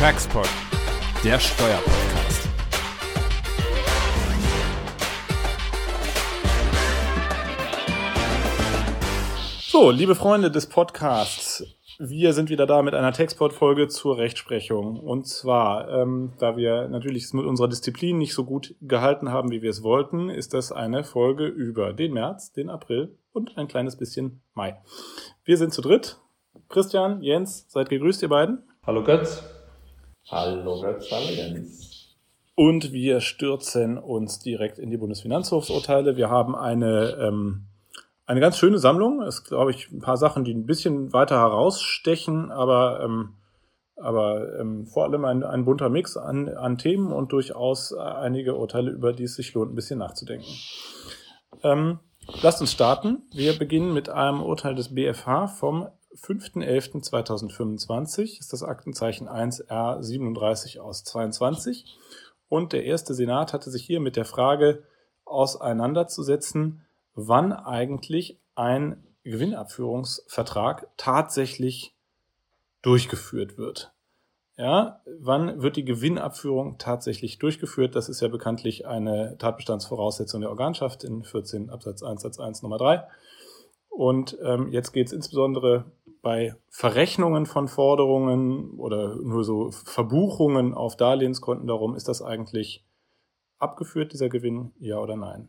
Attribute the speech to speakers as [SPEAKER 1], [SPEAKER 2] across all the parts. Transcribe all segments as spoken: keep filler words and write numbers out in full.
[SPEAKER 1] Taxpod, der Steuerpodcast. So, liebe Freunde des Podcasts, wir sind wieder da mit einer Taxpod-Folge zur Rechtsprechung. Und zwar, ähm, da wir natürlich es mit unserer Disziplin nicht so gut gehalten haben, wie wir es wollten, ist das eine Folge über den März, den April und ein kleines bisschen Mai. Wir sind zu dritt. Christian, Jens, seid gegrüßt, ihr beiden.
[SPEAKER 2] Hallo Götz.
[SPEAKER 3] Hallo Götz, hallo Jens.
[SPEAKER 1] Und wir stürzen uns direkt in die Bundesfinanzhofsurteile. Wir haben eine ähm, eine ganz schöne Sammlung. Es ist, glaube ich, ein paar Sachen, die ein bisschen weiter herausstechen, aber ähm, aber ähm, vor allem ein, ein bunter Mix an, an Themen und durchaus einige Urteile, über die es sich lohnt, ein bisschen nachzudenken. Ähm, lasst uns starten. Wir beginnen mit einem Urteil des B F H vom fünfter elfter zweitausendfünfundzwanzig. Das ist das Aktenzeichen eins R siebenunddreißig aus zweiundzwanzig. Und der erste Senat hatte sich hier mit der Frage auseinanderzusetzen, wann eigentlich ein Gewinnabführungsvertrag tatsächlich durchgeführt wird. Ja, wann wird die Gewinnabführung tatsächlich durchgeführt? Das ist ja bekanntlich eine Tatbestandsvoraussetzung der Organschaft in vierzehn Absatz eins Satz eins Nummer drei. Und ähm, jetzt geht es insbesondere bei Verrechnungen von Forderungen oder nur so Verbuchungen auf Darlehenskonten darum, ist das eigentlich abgeführt, dieser Gewinn, ja oder nein?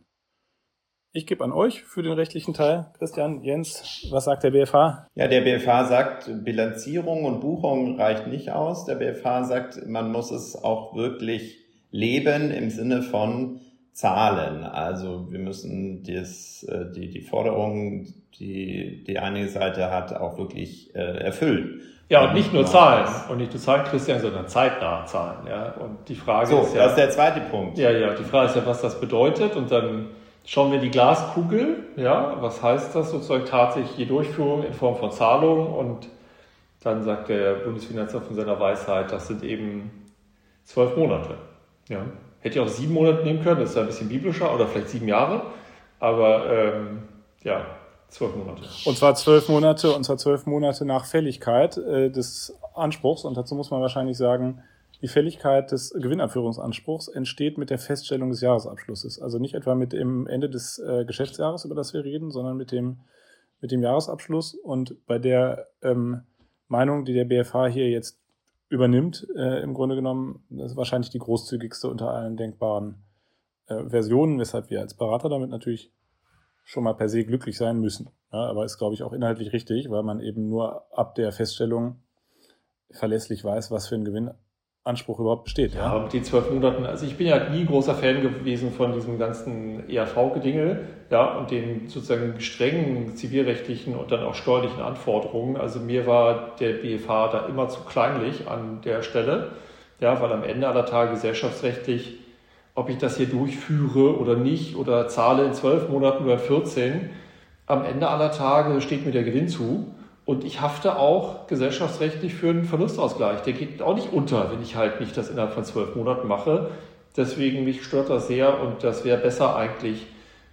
[SPEAKER 1] Ich gebe an euch für den rechtlichen Teil. Christian, Jens, was sagt der B F H?
[SPEAKER 3] Ja, der B F H sagt, Bilanzierung und Buchung reicht nicht aus. Der B F H sagt, man muss es auch wirklich leben im Sinne von Zahlen. Also wir müssen das, die, die Forderungen, die die eine Seite hat, auch wirklich äh, erfüllen.
[SPEAKER 2] Ja, und nicht nur Zahlen. Und nicht nur Zahlen, Christian, sondern zeitnah Zahlen. Ja. Und die Frage
[SPEAKER 3] so,
[SPEAKER 2] ist ja...
[SPEAKER 3] das ist der zweite Punkt.
[SPEAKER 2] Ja, ja, die Frage ist ja, was das bedeutet. Und dann schauen wir in die Glaskugel. Ja, was heißt das sozusagen tatsächlich, die Durchführung in Form von Zahlungen? Und dann sagt der Bundesfinanzhof in seiner Weisheit, das sind eben zwölf Monate. Ja. Hätte ich auch sieben Monate nehmen können, das ist ein bisschen biblischer, oder vielleicht sieben Jahre. Aber ähm, ja, zwölf Monate.
[SPEAKER 1] Und zwar zwölf Monate, und zwar zwölf Monate nach Fälligkeit äh, des Anspruchs. Und dazu muss man wahrscheinlich sagen, die Fälligkeit des Gewinnabführungsanspruchs entsteht mit der Feststellung des Jahresabschlusses. Also nicht etwa mit dem Ende des äh, Geschäftsjahres, über das wir reden, sondern mit dem, mit dem Jahresabschluss. Und bei der ähm, Meinung, die der B F H hier jetzt übernimmt, äh, im Grunde genommen, das ist wahrscheinlich die großzügigste unter allen denkbaren äh, Versionen, weshalb wir als Berater damit natürlich schon mal per se glücklich sein müssen. Ja, aber ist, glaube ich, auch inhaltlich richtig, weil man eben nur ab der Feststellung verlässlich weiß, was für ein Gewinnanspruch überhaupt besteht.
[SPEAKER 2] Ja, ja, mit den zwölf Monaten, also ich bin ja nie großer Fan gewesen von diesem ganzen E R V-Gedingel, ja, und den sozusagen strengen zivilrechtlichen und dann auch steuerlichen Anforderungen. Also mir war der B F H da immer zu kleinlich an der Stelle, ja, weil am Ende aller Tage gesellschaftsrechtlich, ob ich das hier durchführe oder nicht oder zahle in zwölf Monaten oder vierzehn, am Ende aller Tage steht mir der Gewinn zu. Und ich hafte auch gesellschaftsrechtlich für einen Verlustausgleich. Der geht auch nicht unter, wenn ich halt nicht das innerhalb von zwölf Monaten mache. Deswegen mich stört das sehr und das wäre besser eigentlich,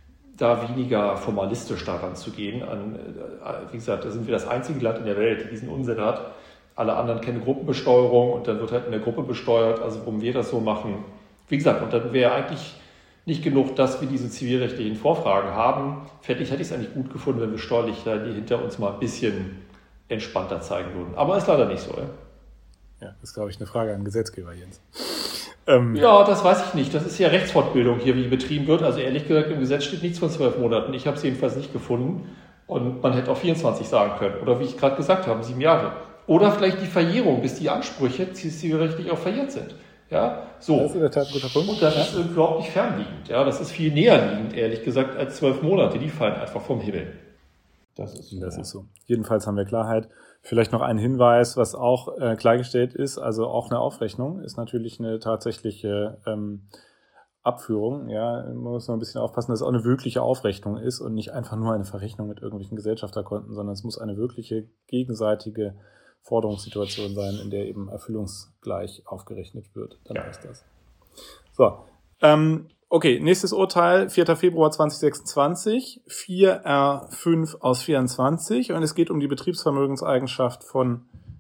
[SPEAKER 2] da weniger formalistisch daran zu gehen. An, wie gesagt, da sind wir das einzige Land in der Welt, die diesen Unsinn hat. Alle anderen kennen Gruppenbesteuerung und dann wird halt in der Gruppe besteuert. Also warum wir das so machen? Wie gesagt, und dann wäre eigentlich nicht genug, dass wir diese zivilrechtlichen Vorfragen haben. Fertig hätte ich es eigentlich gut gefunden, wenn wir steuerlich da die hinter uns mal ein bisschen entspannter zeigen würden. Aber ist leider nicht so. Ja,
[SPEAKER 1] ja, das ist, glaube ich, eine Frage an den Gesetzgeber, Jens. Ähm,
[SPEAKER 2] ja, das weiß ich nicht. Das ist ja Rechtsfortbildung hier, wie betrieben wird. Also ehrlich gesagt, im Gesetz steht nichts von zwölf Monaten. Ich habe es jedenfalls nicht gefunden. Und man hätte auch vierundzwanzig sagen können. Oder wie ich gerade gesagt habe, sieben Jahre. Oder vielleicht die Verjährung, bis die Ansprüche zivilrechtlich auch verjährt sind. Ja, so.
[SPEAKER 1] Das ist in der Tat ein guter Punkt.
[SPEAKER 2] Und das ist überhaupt nicht fernliegend. Ja, das ist viel näher liegend, ehrlich gesagt, als zwölf Monate. Die fallen einfach vom Himmel.
[SPEAKER 1] Das ist so. Das ist so. Jedenfalls haben wir Klarheit. Vielleicht noch ein Hinweis, was auch äh, klargestellt ist. Also auch eine Aufrechnung ist natürlich eine tatsächliche ähm, Abführung. Ja, man muss noch ein bisschen aufpassen, dass es auch eine wirkliche Aufrechnung ist und nicht einfach nur eine Verrechnung mit irgendwelchen Gesellschafterkonten, sondern es muss eine wirkliche gegenseitige Forderungssituation sein, in der eben erfüllungsgleich aufgerechnet wird. Dann ja. Ist das. So, ähm, okay, nächstes Urteil, vierter Februar zweitausendsechsundzwanzig, vier R fünf aus vierundzwanzig und es geht um die Betriebsvermögenseigenschaft von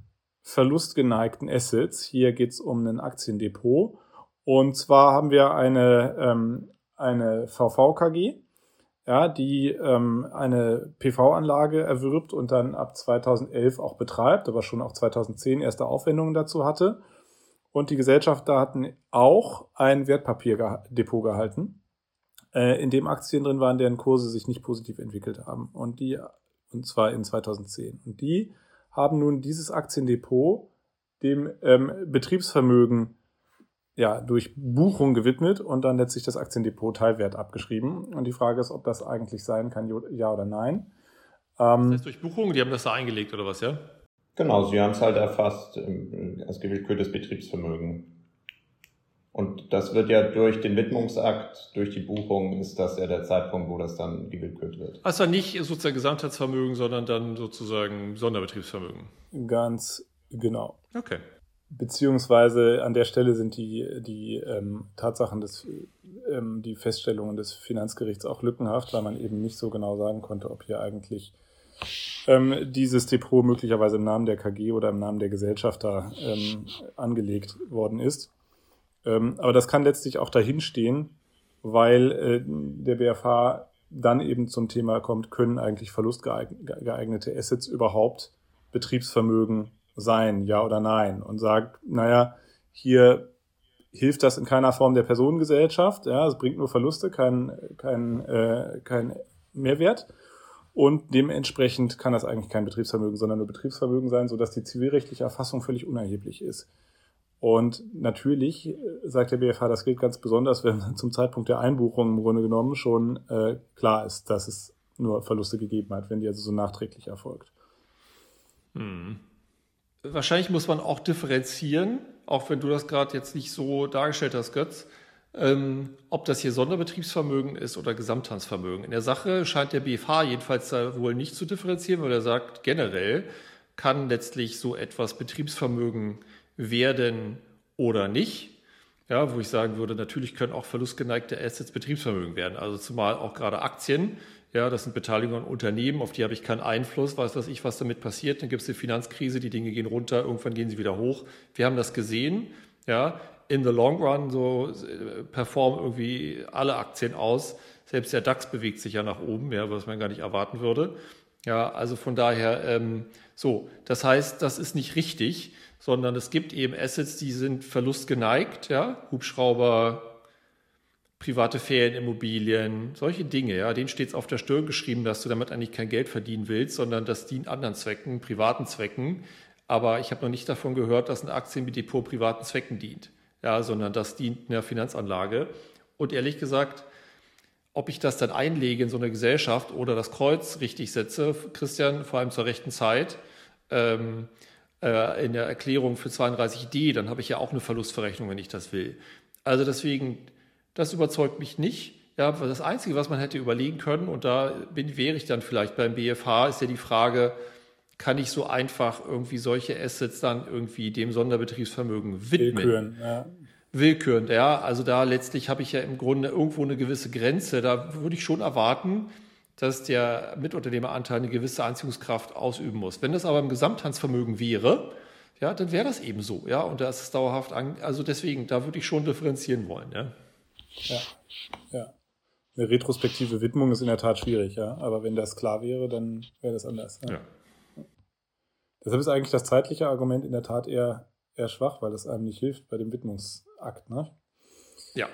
[SPEAKER 1] verlustgeneigten Assets. Hier geht es um ein Aktiendepot. Und zwar haben wir eine, ähm, eine V V K G, ja, die ähm, eine P V-Anlage erwirbt und dann ab zweitausendelf auch betreibt, aber schon auch zweitausendzehn erste Aufwendungen dazu hatte. Und die Gesellschafter hatten auch ein Wertpapierdepot gehalten, äh, in dem Aktien drin waren, deren Kurse sich nicht positiv entwickelt haben. Und die, und zwar in zweitausendzehn. Und die haben nun dieses Aktiendepot dem ähm, Betriebsvermögen ja, durch Buchung gewidmet und dann letztlich das Aktiendepot Teilwert abgeschrieben. Und die Frage ist, ob das eigentlich sein kann, ja oder nein.
[SPEAKER 2] Ähm, das heißt durch Buchung, die haben das da eingelegt oder was, ja?
[SPEAKER 3] Genau, sie haben es halt erfasst als gewillkürtes Betriebsvermögen. Und das wird ja durch den Widmungsakt, durch die Buchung, ist das ja der Zeitpunkt, wo das dann gewillkürt wird.
[SPEAKER 2] Also nicht sozusagen Gesamtheitsvermögen, sondern dann sozusagen Sonderbetriebsvermögen.
[SPEAKER 1] Ganz genau.
[SPEAKER 2] Okay.
[SPEAKER 1] Beziehungsweise an der Stelle sind die, die ähm, Tatsachen des, ähm, die Feststellungen des Finanzgerichts auch lückenhaft, weil man eben nicht so genau sagen konnte, ob hier eigentlich ähm, dieses Depot möglicherweise im Namen der K G oder im Namen der Gesellschafter ähm, angelegt worden ist. Ähm, aber das kann letztlich auch dahin stehen, weil äh, der B F H dann eben zum Thema kommt, können eigentlich verlustgeeignete Assets überhaupt Betriebsvermögen sein, ja oder nein? Und sagt, naja, hier hilft das in keiner Form der Personengesellschaft, ja, es bringt nur Verluste, kein, kein, äh, kein Mehrwert. Und dementsprechend kann das eigentlich kein Betriebsvermögen, sondern nur Betriebsvermögen sein, sodass die zivilrechtliche Erfassung völlig unerheblich ist. Und natürlich sagt der B F H, das gilt ganz besonders, wenn zum Zeitpunkt der Einbuchung im Grunde genommen schon äh, klar ist, dass es nur Verluste gegeben hat, wenn die also so nachträglich erfolgt.
[SPEAKER 2] Hm. Wahrscheinlich muss man auch differenzieren, auch wenn du das gerade jetzt nicht so dargestellt hast, Götz, ähm, ob das hier Sonderbetriebsvermögen ist oder Gesamthandsvermögen. In der Sache scheint der B F H jedenfalls da wohl nicht zu differenzieren, weil er sagt, generell kann letztlich so etwas Betriebsvermögen werden oder nicht. Ja, wo ich sagen würde, natürlich können auch verlustgeneigte Assets Betriebsvermögen werden. Also zumal auch gerade Aktien, ja, das sind Beteiligungen an Unternehmen, auf die habe ich keinen Einfluss, weiß was ich, was damit passiert. Dann gibt es eine Finanzkrise, die Dinge gehen runter, irgendwann gehen sie wieder hoch. Wir haben das gesehen, ja, in the long run, so performen irgendwie alle Aktien aus. Selbst der DAX bewegt sich ja nach oben, ja, was man gar nicht erwarten würde. Ja, also von daher, ähm, so, das heißt, das ist nicht richtig, sondern es gibt eben Assets, die sind verlustgeneigt, ja, Hubschrauber, private Ferienimmobilien, solche Dinge, ja, denen steht es auf der Stirn geschrieben, dass du damit eigentlich kein Geld verdienen willst, sondern das dient anderen Zwecken, privaten Zwecken. Aber ich habe noch nicht davon gehört, dass ein Aktiendepot privaten Zwecken dient, ja, sondern das dient einer Finanzanlage. Und ehrlich gesagt, ob ich das dann einlege in so eine Gesellschaft oder das Kreuz richtig setze, Christian, vor allem zur rechten Zeit, ähm, äh, in der Erklärung für zweiunddreißig d, dann habe ich ja auch eine Verlustverrechnung, wenn ich das will. Also deswegen, das überzeugt mich nicht. Ja, das Einzige, was man hätte überlegen können, und da bin, wäre ich dann vielleicht beim B F H, ist ja die Frage, kann ich so einfach irgendwie solche Assets dann irgendwie dem Sonderbetriebsvermögen widmen?
[SPEAKER 1] Willküren, ja.
[SPEAKER 2] Willkürend, ja. Also da letztlich habe ich ja im Grunde irgendwo eine gewisse Grenze. Da würde ich schon erwarten, dass der Mitunternehmeranteil eine gewisse Anziehungskraft ausüben muss. Wenn das aber im Gesamthandsvermögen wäre, ja, dann wäre das eben so, ja. Und da ist es dauerhaft, an, also deswegen, da würde ich schon differenzieren wollen, ja.
[SPEAKER 1] Ja, ja. Eine retrospektive Widmung ist in der Tat schwierig, ja. Aber wenn das klar wäre, dann wäre das anders. Ja. Ja. Deshalb ist eigentlich das zeitliche Argument in der Tat eher, eher schwach, weil es einem nicht hilft bei dem Widmungsakt, ne?
[SPEAKER 2] Ja.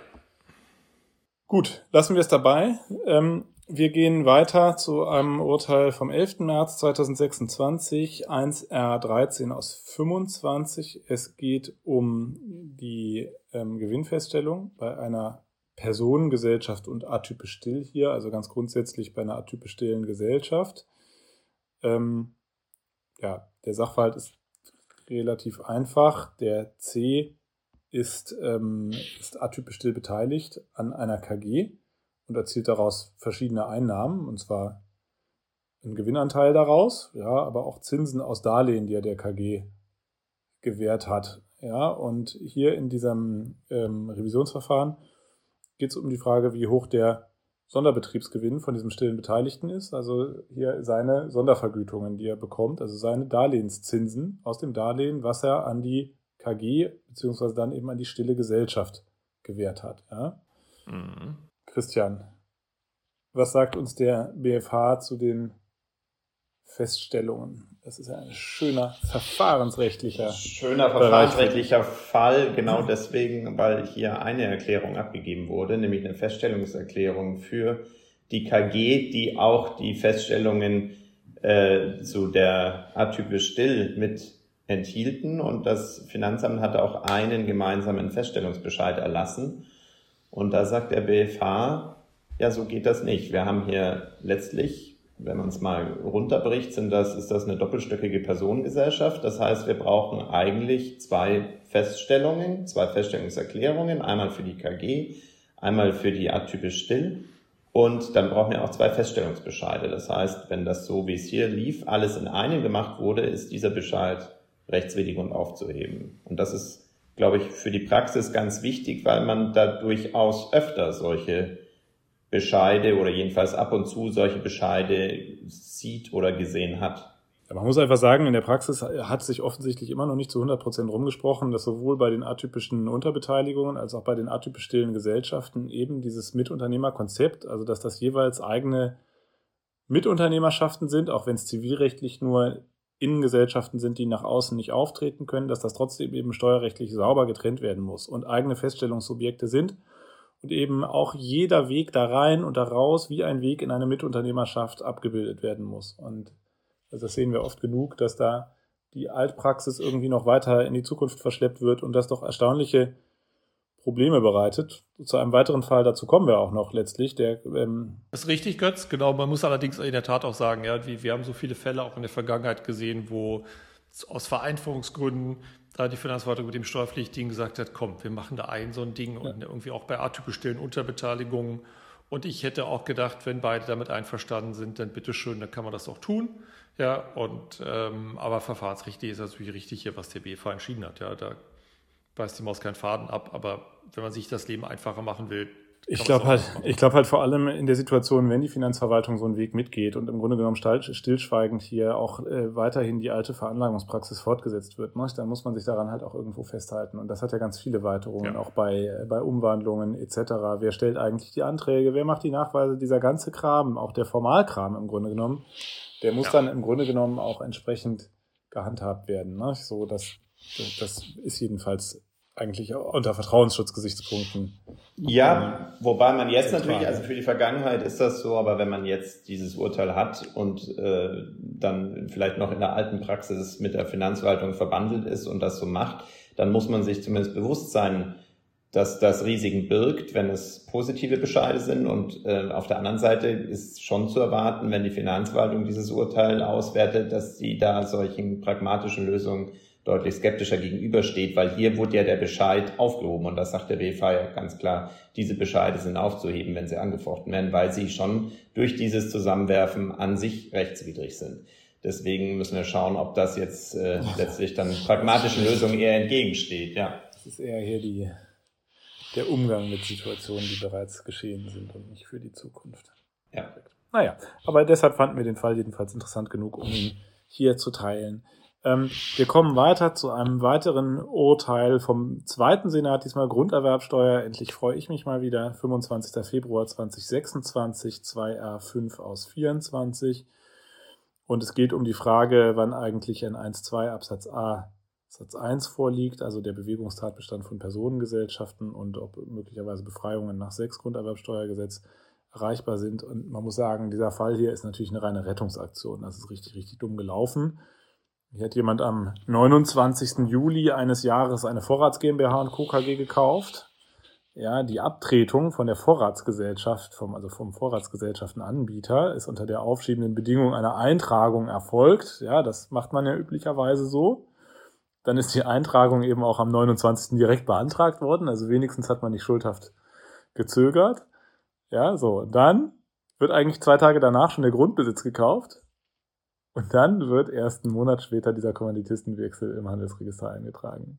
[SPEAKER 1] Gut, lassen wir es dabei. Ähm, wir gehen weiter zu einem Urteil vom elften März zweitausendsechsundzwanzig, eins R dreizehn aus fünfundzwanzig. Es geht um die ähm, Gewinnfeststellung bei einer Personengesellschaft und atypisch still hier, also ganz grundsätzlich bei einer atypisch stillen Gesellschaft. Ähm, ja, der Sachverhalt ist relativ einfach. Der C ist, ähm, ist atypisch still beteiligt an einer K G und erzielt daraus verschiedene Einnahmen, und zwar einen Gewinnanteil daraus, ja, aber auch Zinsen aus Darlehen, die er der K G gewährt hat. Ja, und hier in diesem ähm, Revisionsverfahren geht es um die Frage, wie hoch der Sonderbetriebsgewinn von diesem stillen Beteiligten ist, also hier seine Sondervergütungen, die er bekommt, also seine Darlehenszinsen aus dem Darlehen, was er an die K G beziehungsweise dann eben an die stille Gesellschaft gewährt hat. Ja? Mhm. Christian, was sagt uns der B F H zu den Feststellungen? Das ist ja ein schöner verfahrensrechtlicher
[SPEAKER 3] Schöner verfahrensrechtlicher Fall, genau deswegen, weil hier eine Erklärung abgegeben wurde, nämlich eine Feststellungserklärung für die K G, die auch die Feststellungen äh, zu der atypisch still mit enthielten, und das Finanzamt hatte auch einen gemeinsamen Feststellungsbescheid erlassen. Und da sagt der B F H, ja, so geht das nicht. Wir haben hier letztlich, wenn man es mal runterbricht, sind das, ist das eine doppelstöckige Personengesellschaft. Das heißt, wir brauchen eigentlich zwei Feststellungen, zwei Feststellungserklärungen, einmal für die K G, einmal für die atypisch still. Und dann brauchen wir auch zwei Feststellungsbescheide. Das heißt, wenn das so, wie es hier lief, alles in einem gemacht wurde, ist dieser Bescheid rechtswidrig und aufzuheben. Und das ist, glaube ich, für die Praxis ganz wichtig, weil man da durchaus öfter solche Bescheide oder jedenfalls ab und zu solche Bescheide sieht oder gesehen hat.
[SPEAKER 1] Ja, man muss einfach sagen, in der Praxis hat sich offensichtlich immer noch nicht zu hundert Prozent rumgesprochen, dass sowohl bei den atypischen Unterbeteiligungen als auch bei den atypisch stillen Gesellschaften eben dieses Mitunternehmerkonzept, also dass das jeweils eigene Mitunternehmerschaften sind, auch wenn es zivilrechtlich nur Innengesellschaften sind, die nach außen nicht auftreten können, dass das trotzdem eben steuerrechtlich sauber getrennt werden muss und eigene Feststellungsobjekte sind und eben auch jeder Weg da rein und da raus wie ein Weg in eine Mitunternehmerschaft abgebildet werden muss. Und also das sehen wir oft genug, dass da die Altpraxis irgendwie noch weiter in die Zukunft verschleppt wird und das doch erstaunliche Probleme bereitet. Zu einem weiteren Fall, dazu kommen wir auch noch letztlich. Der, ähm
[SPEAKER 2] das ist richtig, Götz, genau. Man muss allerdings in der Tat auch sagen, ja, wir, wir haben so viele Fälle auch in der Vergangenheit gesehen, wo aus Vereinfachungsgründen da die Finanzverwaltung mit dem Steuerpflichtigen gesagt hat, komm, wir machen da ein so ein Ding ja. Und irgendwie auch bei atypisch stillen Unterbeteiligungen. Und ich hätte auch gedacht, wenn beide damit einverstanden sind, dann bitteschön, dann kann man das auch tun. Ja, und ähm, aber verfahrensrechtlich ist natürlich richtig hier, was der B F H entschieden hat. Ja, da beißt die Maus keinen Faden ab, aber wenn man sich das Leben einfacher machen will.
[SPEAKER 1] Ich glaube halt, ich glaube halt vor allem in der Situation, wenn die Finanzverwaltung so einen Weg mitgeht und im Grunde genommen stillschweigend hier auch äh, weiterhin die alte Veranlagungspraxis fortgesetzt wird, ne, dann muss man sich daran halt auch irgendwo festhalten. Und das hat ja ganz viele Weiterungen, ja. Auch bei, äh, bei Umwandlungen et cetera. Wer stellt eigentlich die Anträge? Wer macht die Nachweise? Dieser ganze Kram, auch der Formalkram im Grunde genommen, der muss ja. dann im Grunde genommen auch entsprechend gehandhabt werden. Ne? So, das, das ist jedenfalls eigentlich unter Vertrauensschutzgesichtspunkten.
[SPEAKER 3] Ja, wobei man jetzt natürlich, also für die Vergangenheit ist das so, aber wenn man jetzt dieses Urteil hat und äh, dann vielleicht noch in der alten Praxis mit der Finanzverwaltung verbandelt ist und das so macht, dann muss man sich zumindest bewusst sein, dass das Risiken birgt, wenn es positive Bescheide sind. Und äh, auf der anderen Seite ist schon zu erwarten, wenn die Finanzverwaltung dieses Urteil auswertet, dass sie da solchen pragmatischen Lösungen deutlich skeptischer gegenübersteht, weil hier wurde ja der Bescheid aufgehoben und das sagt der B F H ja ganz klar, diese Bescheide sind aufzuheben, wenn sie angefochten werden, weil sie schon durch dieses Zusammenwerfen an sich rechtswidrig sind. Deswegen müssen wir schauen, ob das jetzt äh, letztlich dann pragmatischen Lösungen eher entgegensteht. Ja.
[SPEAKER 1] Das ist eher hier die, der Umgang mit Situationen, die bereits geschehen sind und nicht für die Zukunft.
[SPEAKER 3] Ja.
[SPEAKER 1] Naja, aber deshalb fanden wir den Fall jedenfalls interessant genug, um ihn hier zu teilen. Ähm, wir kommen weiter zu einem weiteren Urteil vom zweiten Senat, diesmal Grunderwerbsteuer. Endlich freue ich mich mal wieder. fünfundzwanzigster Februar zweitausendsechsundzwanzig, zwei R fünf aus vierundzwanzig. Und es geht um die Frage, wann eigentlich ein eins Punkt zwei Absatz A Satz eins vorliegt, also der Bewegungstatbestand von Personengesellschaften und ob möglicherweise Befreiungen nach sechs Grunderwerbsteuergesetz erreichbar sind. Und man muss sagen, dieser Fall hier ist natürlich eine reine Rettungsaktion. Das ist richtig, richtig dumm gelaufen. Hier hat jemand am neunundzwanzigsten Juli eines Jahres eine Vorrats GmbH und Co. K G gekauft. Ja, die Abtretung von der Vorratsgesellschaft, vom, also vom Vorratsgesellschaftenanbieter, ist unter der aufschiebenden Bedingung einer Eintragung erfolgt. Ja, das macht man ja üblicherweise so. Dann ist die Eintragung eben auch am neunundzwanzigsten direkt beantragt worden. Also wenigstens hat man nicht schuldhaft gezögert. Ja, so. Dann wird eigentlich zwei Tage danach schon der Grundbesitz gekauft. Und dann wird erst einen Monat später dieser Kommanditistenwechsel im Handelsregister eingetragen.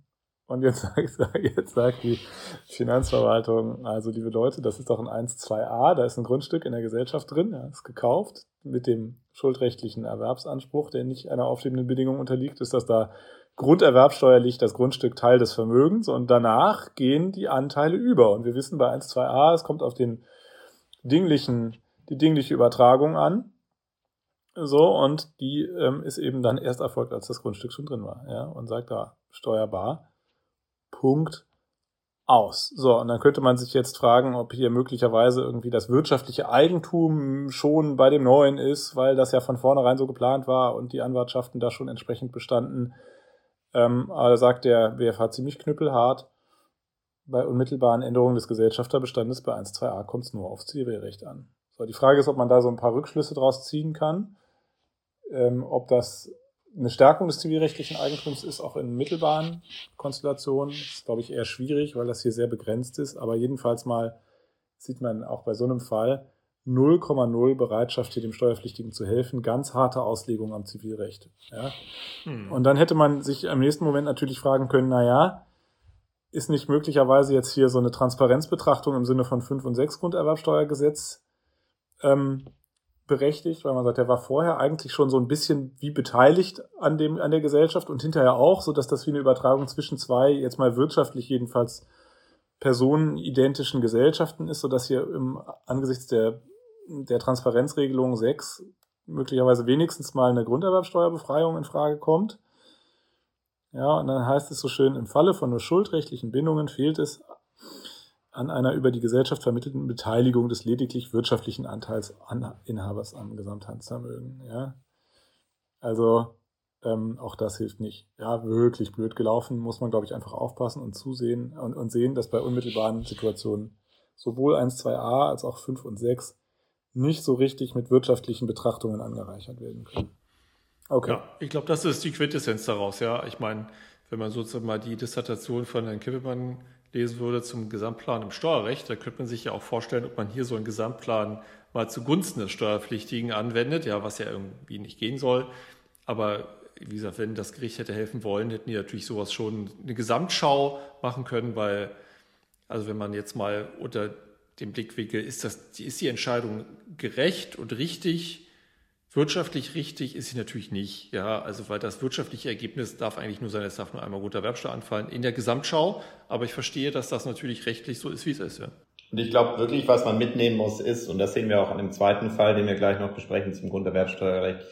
[SPEAKER 1] Und jetzt sagt, jetzt sagt die Finanzverwaltung, also liebe Leute, das ist doch ein eins zwei a, da ist ein Grundstück in der Gesellschaft drin, ja, ist gekauft mit dem schuldrechtlichen Erwerbsanspruch, der nicht einer aufschiebenden Bedingung unterliegt, ist das da grunderwerbsteuerlich das Grundstück Teil des Vermögens und danach gehen die Anteile über. Und wir wissen bei eins zwei a, es kommt auf den dinglichen, die dingliche Übertragung an. So, und die ähm, ist eben dann erst erfolgt, als das Grundstück schon drin war, ja, und sagt da steuerbar. Punkt aus. So, und dann könnte man sich jetzt fragen, ob hier möglicherweise irgendwie das wirtschaftliche Eigentum schon bei dem Neuen ist, weil das ja von vornherein so geplant war und die Anwartschaften da schon entsprechend bestanden. Ähm, aber da sagt der B F H ziemlich knüppelhart, bei unmittelbaren Änderungen des Gesellschafterbestandes bei eins zwei a kommt es nur auf Zivilrecht an. So, die Frage ist, ob man da so ein paar Rückschlüsse draus ziehen kann, ähm, ob das eine Stärkung des zivilrechtlichen Eigentums ist, auch in mittelbaren Konstellationen. Das ist, glaube ich, eher schwierig, weil das hier sehr begrenzt ist. Aber jedenfalls mal sieht man auch bei so einem Fall null Komma null Bereitschaft, hier dem Steuerpflichtigen zu helfen. Ganz harte Auslegung am Zivilrecht. Ja. Hm. Und dann hätte man sich im nächsten Moment natürlich fragen können, na ja, ist nicht möglicherweise jetzt hier so eine Transparenzbetrachtung im Sinne von fünf und sechs Grunderwerbsteuergesetz ähm, berechtigt, weil man sagt, er war vorher eigentlich schon so ein bisschen wie beteiligt an dem, an der Gesellschaft und hinterher auch, so dass das wie eine Übertragung zwischen zwei, jetzt mal wirtschaftlich jedenfalls personenidentischen Gesellschaften ist, so dass hier im, angesichts der, der Transparenzregelung sechs möglicherweise wenigstens mal eine Grunderwerbsteuerbefreiung in Frage kommt. Ja, und dann heißt es so schön, im Falle von nur schuldrechtlichen Bindungen fehlt es an einer über die Gesellschaft vermittelten Beteiligung des lediglich wirtschaftlichen Anteils an Inhabers am Gesamthandsvermögen. Ja? Also ähm, auch das hilft nicht. Ja, wirklich blöd gelaufen, muss man, glaube ich, einfach aufpassen und zusehen und, und sehen, dass bei unmittelbaren Situationen sowohl eins zwei a als auch fünf und sechs nicht so richtig mit wirtschaftlichen Betrachtungen angereichert werden können. Okay.
[SPEAKER 2] Ja, ich glaube, das ist die Quintessenz daraus. Ja, ich meine, wenn man sozusagen mal die Dissertation von Herrn Kippelmann lesen würde zum Gesamtplan im Steuerrecht, da könnte man sich ja auch vorstellen, ob man hier so einen Gesamtplan mal zugunsten des Steuerpflichtigen anwendet, ja, was ja irgendwie nicht gehen soll. Aber wie gesagt, wenn das Gericht hätte helfen wollen, hätten die natürlich sowas schon eine Gesamtschau machen können, weil, also wenn man jetzt mal unter dem Blickwinkel, ist das, ist die Entscheidung gerecht und richtig, wirtschaftlich richtig ist sie natürlich nicht, ja, also weil das wirtschaftliche Ergebnis darf eigentlich nur sein, es darf nur einmal Grunderwerbsteuer anfallen in der Gesamtschau, aber ich verstehe, dass das natürlich rechtlich so ist, wie es ist, ja.
[SPEAKER 3] Und ich glaube wirklich, was man mitnehmen muss, ist, und das sehen wir auch an dem zweiten Fall, den wir gleich noch besprechen zum Grunderwerbsteuerrecht,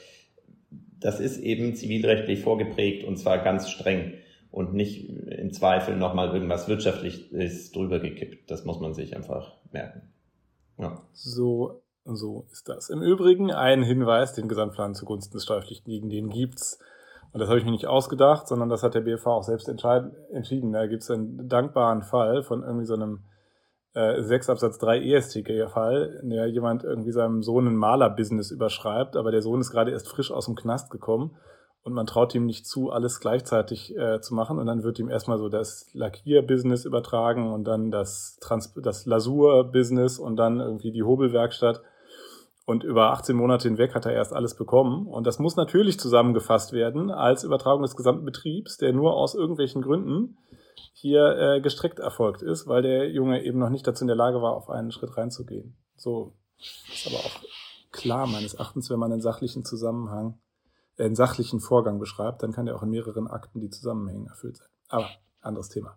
[SPEAKER 3] das ist eben zivilrechtlich vorgeprägt und zwar ganz streng und nicht im Zweifel nochmal irgendwas Wirtschaftliches drüber gekippt. Das muss man sich einfach merken. Ja.
[SPEAKER 1] So So ist das. Im Übrigen ein Hinweis, den Gesamtplan zugunsten des Steuerpflichtigen, den gibt's. Und das habe ich mir nicht ausgedacht, sondern das hat der B F H auch selbst entschieden. Da gibt's einen dankbaren Fall von irgendwie so einem äh, sechs Absatz drei E S T G-Fall, in der jemand irgendwie seinem Sohn ein Malerbusiness überschreibt, aber der Sohn ist gerade erst frisch aus dem Knast gekommen und man traut ihm nicht zu, alles gleichzeitig äh, zu machen. Und dann wird ihm erstmal so das Lackierbusiness übertragen und dann das, Trans- das Lasur-Business und dann irgendwie die Hobelwerkstatt. Und über achtzehn Monate hinweg hat er erst alles bekommen. Und das muss natürlich zusammengefasst werden als Übertragung des gesamten Betriebs, der nur aus irgendwelchen Gründen hier äh, gestreckt erfolgt ist, weil der Junge eben noch nicht dazu in der Lage war, auf einen Schritt reinzugehen. So ist aber auch klar meines Erachtens, wenn man einen sachlichen Zusammenhang, äh, einen sachlichen Vorgang beschreibt, dann kann der auch in mehreren Akten die Zusammenhänge erfüllt sein. Aber anderes Thema.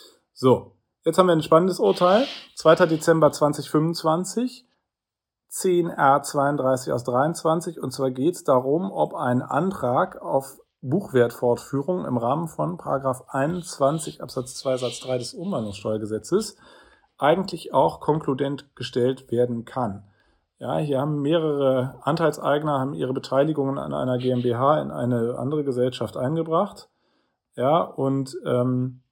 [SPEAKER 1] So, jetzt haben wir ein spannendes Urteil. zweiter Dezember zweitausendfünfundzwanzig. zehn R zweiunddreißig aus dreiundzwanzig, und zwar geht es darum, ob ein Antrag auf Buchwertfortführung im Rahmen von Paragraph einundzwanzig Absatz zwei Satz drei des Umwandlungssteuergesetzes eigentlich auch konkludent gestellt werden kann. Ja, hier haben mehrere Anteilseigner haben ihre Beteiligungen an einer GmbH in eine andere Gesellschaft eingebracht. Ja, und ähm,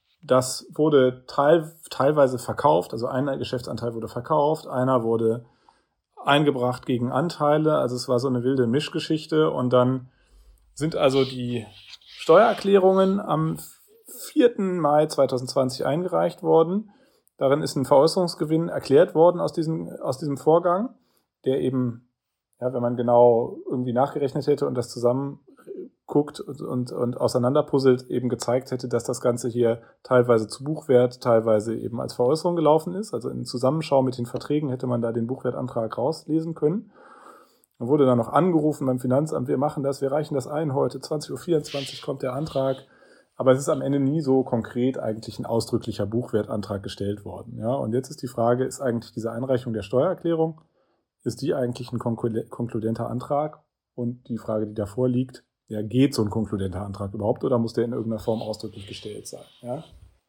[SPEAKER 1] das wurde teil, teilweise verkauft, also ein Geschäftsanteil wurde verkauft, einer wurde eingebracht gegen Anteile, also es war so eine wilde Mischgeschichte, und dann sind also die Steuererklärungen am vierten Mai zweitausendzwanzig eingereicht worden. Darin ist ein Veräußerungsgewinn erklärt worden aus diesem, aus diesem Vorgang, der eben, ja, wenn man genau irgendwie nachgerechnet hätte und das zusammen guckt und, und, und auseinanderpuzzelt, eben gezeigt hätte, dass das Ganze hier teilweise zu Buchwert, teilweise eben als Veräußerung gelaufen ist. Also in Zusammenschau mit den Verträgen hätte man da den Buchwertantrag rauslesen können. Dann wurde dann noch angerufen beim Finanzamt, wir machen das, wir reichen das ein heute, zwanzig Uhr vierundzwanzig kommt der Antrag. Aber es ist am Ende nie so konkret eigentlich ein ausdrücklicher Buchwertantrag gestellt worden. Ja, und jetzt ist die Frage, ist eigentlich diese Einreichung der Steuererklärung, ist die eigentlich ein konkludenter Antrag? Und die Frage, die davor liegt, ja, geht so ein konkludenter Antrag überhaupt oder muss der in irgendeiner Form ausdrücklich gestellt sein? Ja?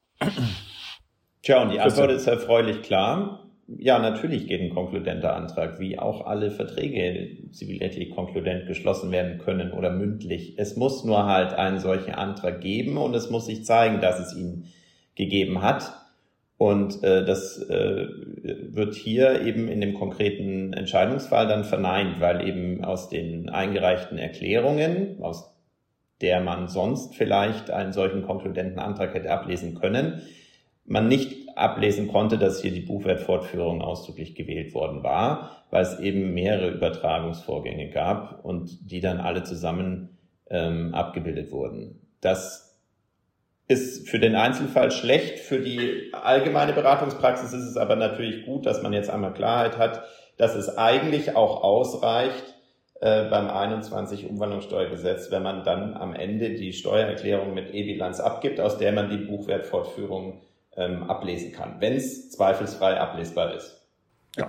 [SPEAKER 3] Tja, und die Antwort ist erfreulich klar. Ja, natürlich geht ein konkludenter Antrag, wie auch alle Verträge zivilrechtlich konkludent geschlossen werden können oder mündlich. Es muss nur halt einen solchen Antrag geben und es muss sich zeigen, dass es ihn gegeben hat. Und äh, das äh, wird hier eben in dem konkreten Entscheidungsfall dann verneint, weil eben aus den eingereichten Erklärungen, aus der man sonst vielleicht einen solchen konkludenten Antrag hätte ablesen können, man nicht ablesen konnte, dass hier die Buchwertfortführung ausdrücklich gewählt worden war, weil es eben mehrere Übertragungsvorgänge gab und die dann alle zusammen ähm, abgebildet wurden. Das ist für den Einzelfall schlecht, für die allgemeine Beratungspraxis ist es aber natürlich gut, dass man jetzt einmal Klarheit hat, dass es eigentlich auch ausreicht äh, beim einundzwanzig Umwandlungssteuergesetz, wenn man dann am Ende die Steuererklärung mit E-Bilanz abgibt, aus der man die Buchwertfortführung ähm, ablesen kann, wenn es zweifelsfrei ablesbar ist.
[SPEAKER 1] Ja.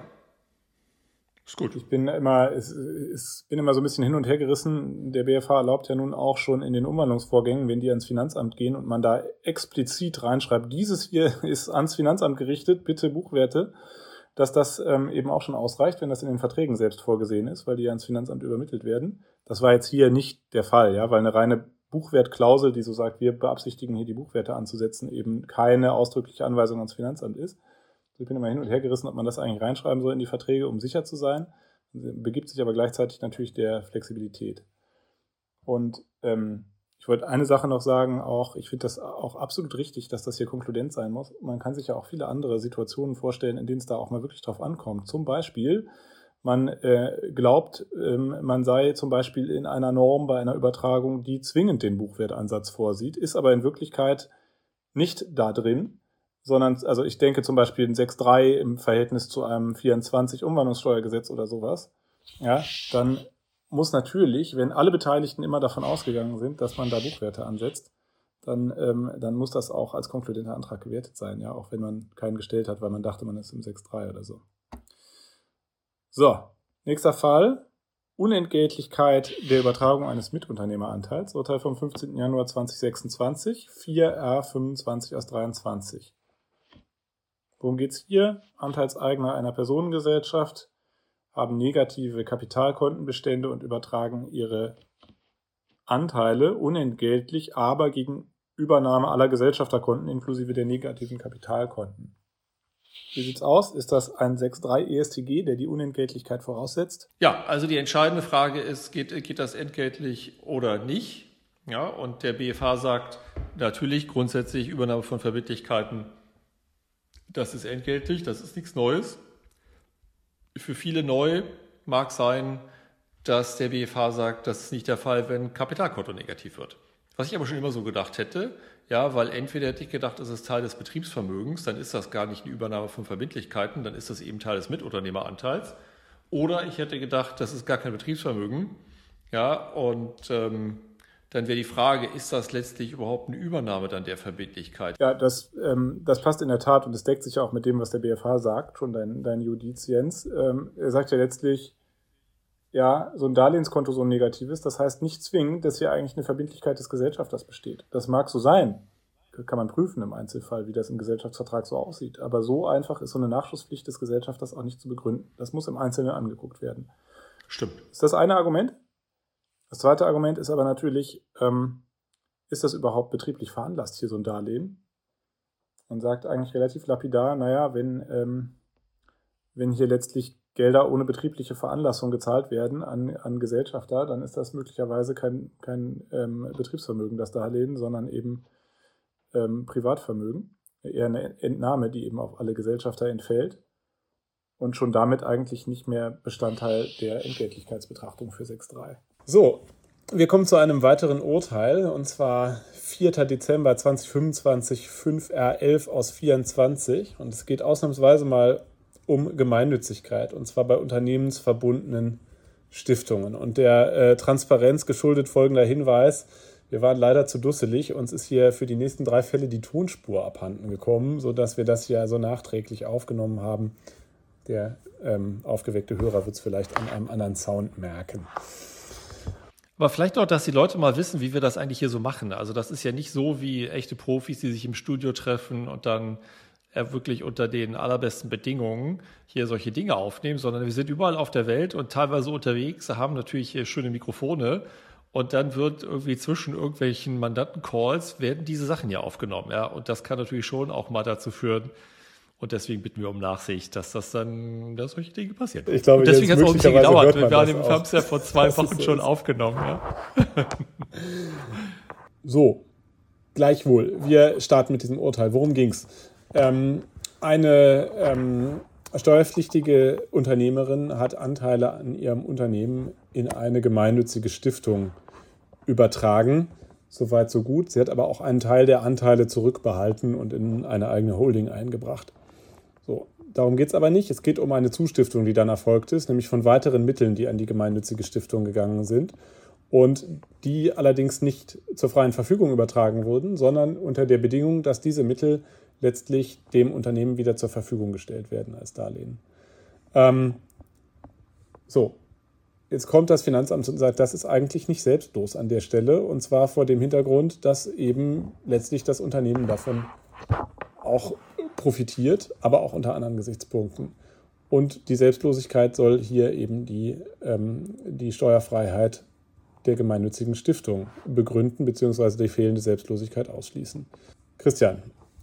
[SPEAKER 1] Ist gut. Ich bin immer, es, es bin immer so ein bisschen hin und her gerissen. Der B F H erlaubt ja nun auch schon in den Umwandlungsvorgängen, wenn die ans Finanzamt gehen und man da explizit reinschreibt, dieses hier ist ans Finanzamt gerichtet, bitte Buchwerte, dass das ähm, eben auch schon ausreicht, wenn das in den Verträgen selbst vorgesehen ist, weil die ja ans Finanzamt übermittelt werden. Das war jetzt hier nicht der Fall, ja, weil eine reine Buchwertklausel, die so sagt, wir beabsichtigen hier die Buchwerte anzusetzen, eben keine ausdrückliche Anweisung ans Finanzamt ist. Ich bin immer hin und her gerissen, ob man das eigentlich reinschreiben soll in die Verträge, um sicher zu sein. Begibt sich aber gleichzeitig natürlich der Flexibilität. Und ähm, ich wollte eine Sache noch sagen, auch ich finde das auch absolut richtig, dass das hier konkludent sein muss. Man kann sich ja auch viele andere Situationen vorstellen, in denen es da auch mal wirklich drauf ankommt. Zum Beispiel, man äh, glaubt, ähm, man sei zum Beispiel in einer Norm bei einer Übertragung, die zwingend den Buchwertansatz vorsieht, ist aber in Wirklichkeit nicht da drin, sondern, also ich denke zum Beispiel ein sechs Komma drei im Verhältnis zu einem vierundzwanzig Umwandlungssteuergesetz oder sowas, ja, dann muss natürlich, wenn alle Beteiligten immer davon ausgegangen sind, dass man da Buchwerte ansetzt, dann, ähm, dann muss das auch als konkludenter Antrag gewertet sein, ja, auch wenn man keinen gestellt hat, weil man dachte, man ist im sechs Komma drei oder so. So, nächster Fall. Unentgeltlichkeit der Übertragung eines Mitunternehmeranteils. Urteil vom fünfzehnten Januar zweitausendsechsundzwanzig, vier R fünfundzwanzig aus dreiundzwanzig. Worum geht's hier? Anteilseigner einer Personengesellschaft haben negative Kapitalkontenbestände und übertragen ihre Anteile unentgeltlich, aber gegen Übernahme aller Gesellschafterkonten inklusive der negativen Kapitalkonten. Wie sieht's aus? Ist das ein sechs Komma drei E S T G, der die Unentgeltlichkeit voraussetzt?
[SPEAKER 2] Ja, also die entscheidende Frage ist, geht, geht das entgeltlich oder nicht? Ja, und der B F H sagt natürlich grundsätzlich Übernahme von Verbindlichkeiten, das ist entgeltlich, das ist nichts Neues. Für viele neu mag sein, dass der B F H sagt, das ist nicht der Fall, wenn Kapitalkonto negativ wird. Was ich aber schon immer so gedacht hätte, ja, weil entweder hätte ich gedacht, das ist Teil des Betriebsvermögens, dann ist das gar nicht eine Übernahme von Verbindlichkeiten, dann ist das eben Teil des Mitunternehmeranteils. Oder ich hätte gedacht, das ist gar kein Betriebsvermögen, ja, und ähm, dann wäre die Frage, ist das letztlich überhaupt eine Übernahme dann der Verbindlichkeit?
[SPEAKER 1] Ja, das, ähm, das passt in der Tat und das deckt sich auch mit dem, was der B F H sagt, schon dein, dein Judiz, Jens. Ähm, er sagt ja letztlich, ja, so ein Darlehenskonto so ein negatives, das heißt nicht zwingend, dass hier eigentlich eine Verbindlichkeit des Gesellschafters besteht. Das mag so sein, kann man prüfen im Einzelfall, wie das im Gesellschaftsvertrag so aussieht. Aber so einfach ist so eine Nachschusspflicht des Gesellschafters auch nicht zu begründen. Das muss im Einzelnen angeguckt werden.
[SPEAKER 2] Stimmt.
[SPEAKER 1] Ist das eine Argument? Das zweite Argument ist aber natürlich, ähm, ist das überhaupt betrieblich veranlasst, hier so ein Darlehen? Man sagt eigentlich relativ lapidar, naja, wenn, ähm, wenn hier letztlich Gelder ohne betriebliche Veranlassung gezahlt werden an, an Gesellschafter, dann ist das möglicherweise kein, kein ähm, Betriebsvermögen, das Darlehen, sondern eben ähm, Privatvermögen. Eher eine Entnahme, die eben auf alle Gesellschafter entfällt und schon damit eigentlich nicht mehr Bestandteil der Entgeltlichkeitsbetrachtung für sechs Komma drei. So, wir kommen zu einem weiteren Urteil, und zwar vierter Dezember zweitausendfünfundzwanzig, fünf R elf aus vierundzwanzig. Und es geht ausnahmsweise mal um Gemeinnützigkeit, und zwar bei unternehmensverbundenen Stiftungen. Und der äh, Transparenz geschuldet folgender Hinweis: Wir waren leider zu dusselig. Uns ist hier für die nächsten drei Fälle die Tonspur abhanden gekommen, sodass wir das hier also nachträglich aufgenommen haben. Der ähm, aufgeweckte Hörer wird es vielleicht an einem anderen Sound merken.
[SPEAKER 2] Aber vielleicht auch, dass die Leute mal wissen, wie wir das eigentlich hier so machen. Also das ist ja nicht so wie echte Profis, die sich im Studio treffen und dann äh, wirklich unter den allerbesten Bedingungen hier solche Dinge aufnehmen, sondern wir sind überall auf der Welt und teilweise unterwegs, haben natürlich hier schöne Mikrofone. Und dann wird irgendwie zwischen irgendwelchen Mandantencalls werden diese Sachen ja aufgenommen. Ja? Und das kann natürlich schon auch mal dazu führen, und deswegen bitten wir um Nachsicht, dass das dann, dass solche Dinge passieren.
[SPEAKER 1] Ich glaube,
[SPEAKER 2] und deswegen hat es auch ein bisschen gedauert. Wir haben es ja vor zwei
[SPEAKER 1] das
[SPEAKER 2] Wochen
[SPEAKER 1] so
[SPEAKER 2] schon
[SPEAKER 1] ist.
[SPEAKER 2] aufgenommen. Ja?
[SPEAKER 1] So, gleichwohl, wir starten mit diesem Urteil. Worum ging's? Ähm, eine ähm, steuerpflichtige Unternehmerin hat Anteile an ihrem Unternehmen in eine gemeinnützige Stiftung übertragen. Soweit, so gut. Sie hat aber auch einen Teil der Anteile zurückbehalten und in eine eigene Holding eingebracht. So, darum geht es aber nicht. Es geht um eine Zustiftung, die dann erfolgt ist, nämlich von weiteren Mitteln, die an die gemeinnützige Stiftung gegangen sind und die allerdings nicht zur freien Verfügung übertragen wurden, sondern unter der Bedingung, dass diese Mittel letztlich dem Unternehmen wieder zur Verfügung gestellt werden als Darlehen. Ähm, so, jetzt kommt das Finanzamt und sagt, das ist eigentlich nicht selbstlos an der Stelle, und zwar vor dem Hintergrund, dass eben letztlich das Unternehmen davon auch profitiert, aber auch unter anderen Gesichtspunkten. Und die Selbstlosigkeit soll hier eben die, ähm, die Steuerfreiheit der gemeinnützigen Stiftung begründen, beziehungsweise die fehlende Selbstlosigkeit ausschließen. Christian,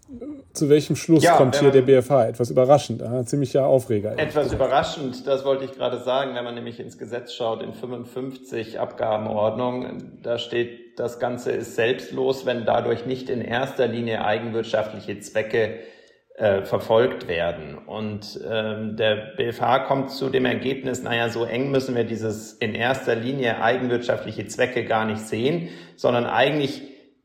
[SPEAKER 1] zu welchem Schluss
[SPEAKER 3] ja,
[SPEAKER 1] kommt hier der B F H? Etwas überraschend, ein ziemlicher Aufreger.
[SPEAKER 3] Etwas überraschend, das wollte ich gerade sagen, wenn man nämlich ins Gesetz schaut, in fünfundfünfzig Abgabenordnung, da steht, das Ganze ist selbstlos, wenn dadurch nicht in erster Linie eigenwirtschaftliche Zwecke äh, verfolgt werden. Und ähm, der B F H kommt zu dem Ergebnis, naja, so eng müssen wir dieses in erster Linie eigenwirtschaftliche Zwecke gar nicht sehen, sondern eigentlich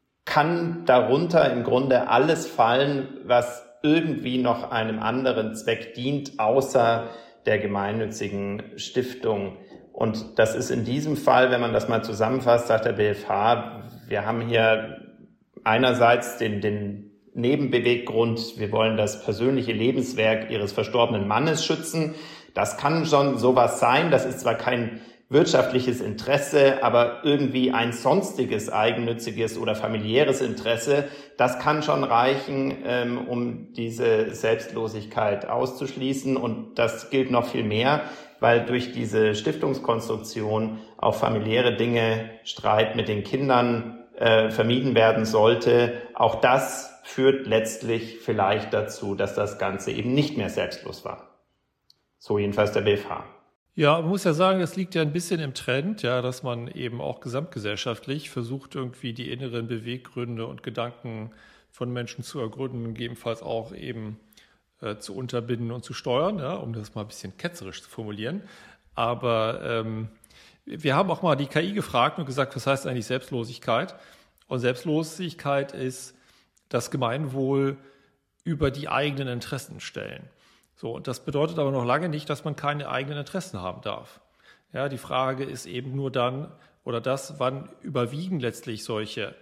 [SPEAKER 3] kann darunter im Grunde alles fallen, was irgendwie noch einem anderen Zweck dient, außer der gemeinnützigen Stiftung. Und das ist in diesem Fall, wenn man das mal zusammenfasst, sagt der B F H, wir haben hier einerseits den, den Nebenbeweggrund, wir wollen das persönliche Lebenswerk ihres verstorbenen Mannes schützen. Das kann schon sowas sein, das ist zwar kein wirtschaftliches Interesse, aber irgendwie ein sonstiges eigennütziges oder familiäres Interesse, das kann schon reichen, ähm, um diese Selbstlosigkeit auszuschließen. Und das gilt noch viel mehr, weil durch diese Stiftungskonstruktion auch familiäre Dinge, Streit mit den Kindern äh, vermieden werden sollte. Auch das führt letztlich vielleicht dazu, dass das Ganze eben nicht mehr selbstlos war. So jedenfalls der B F H.
[SPEAKER 2] Ja, man muss ja sagen, das liegt ja ein bisschen im Trend, ja, dass man eben auch gesamtgesellschaftlich versucht, irgendwie die inneren Beweggründe und Gedanken von Menschen zu ergründen, gegebenenfalls auch eben äh, zu unterbinden und zu steuern, ja, um das mal ein bisschen ketzerisch zu formulieren. Aber ähm, wir haben auch mal die K I gefragt und gesagt, was heißt eigentlich Selbstlosigkeit? Und Selbstlosigkeit ist das Gemeinwohl über die eigenen Interessen stellen. So, und das bedeutet aber noch lange nicht, dass man keine eigenen Interessen haben darf. Ja, die Frage ist eben nur dann, oder das, wann überwiegen letztlich solche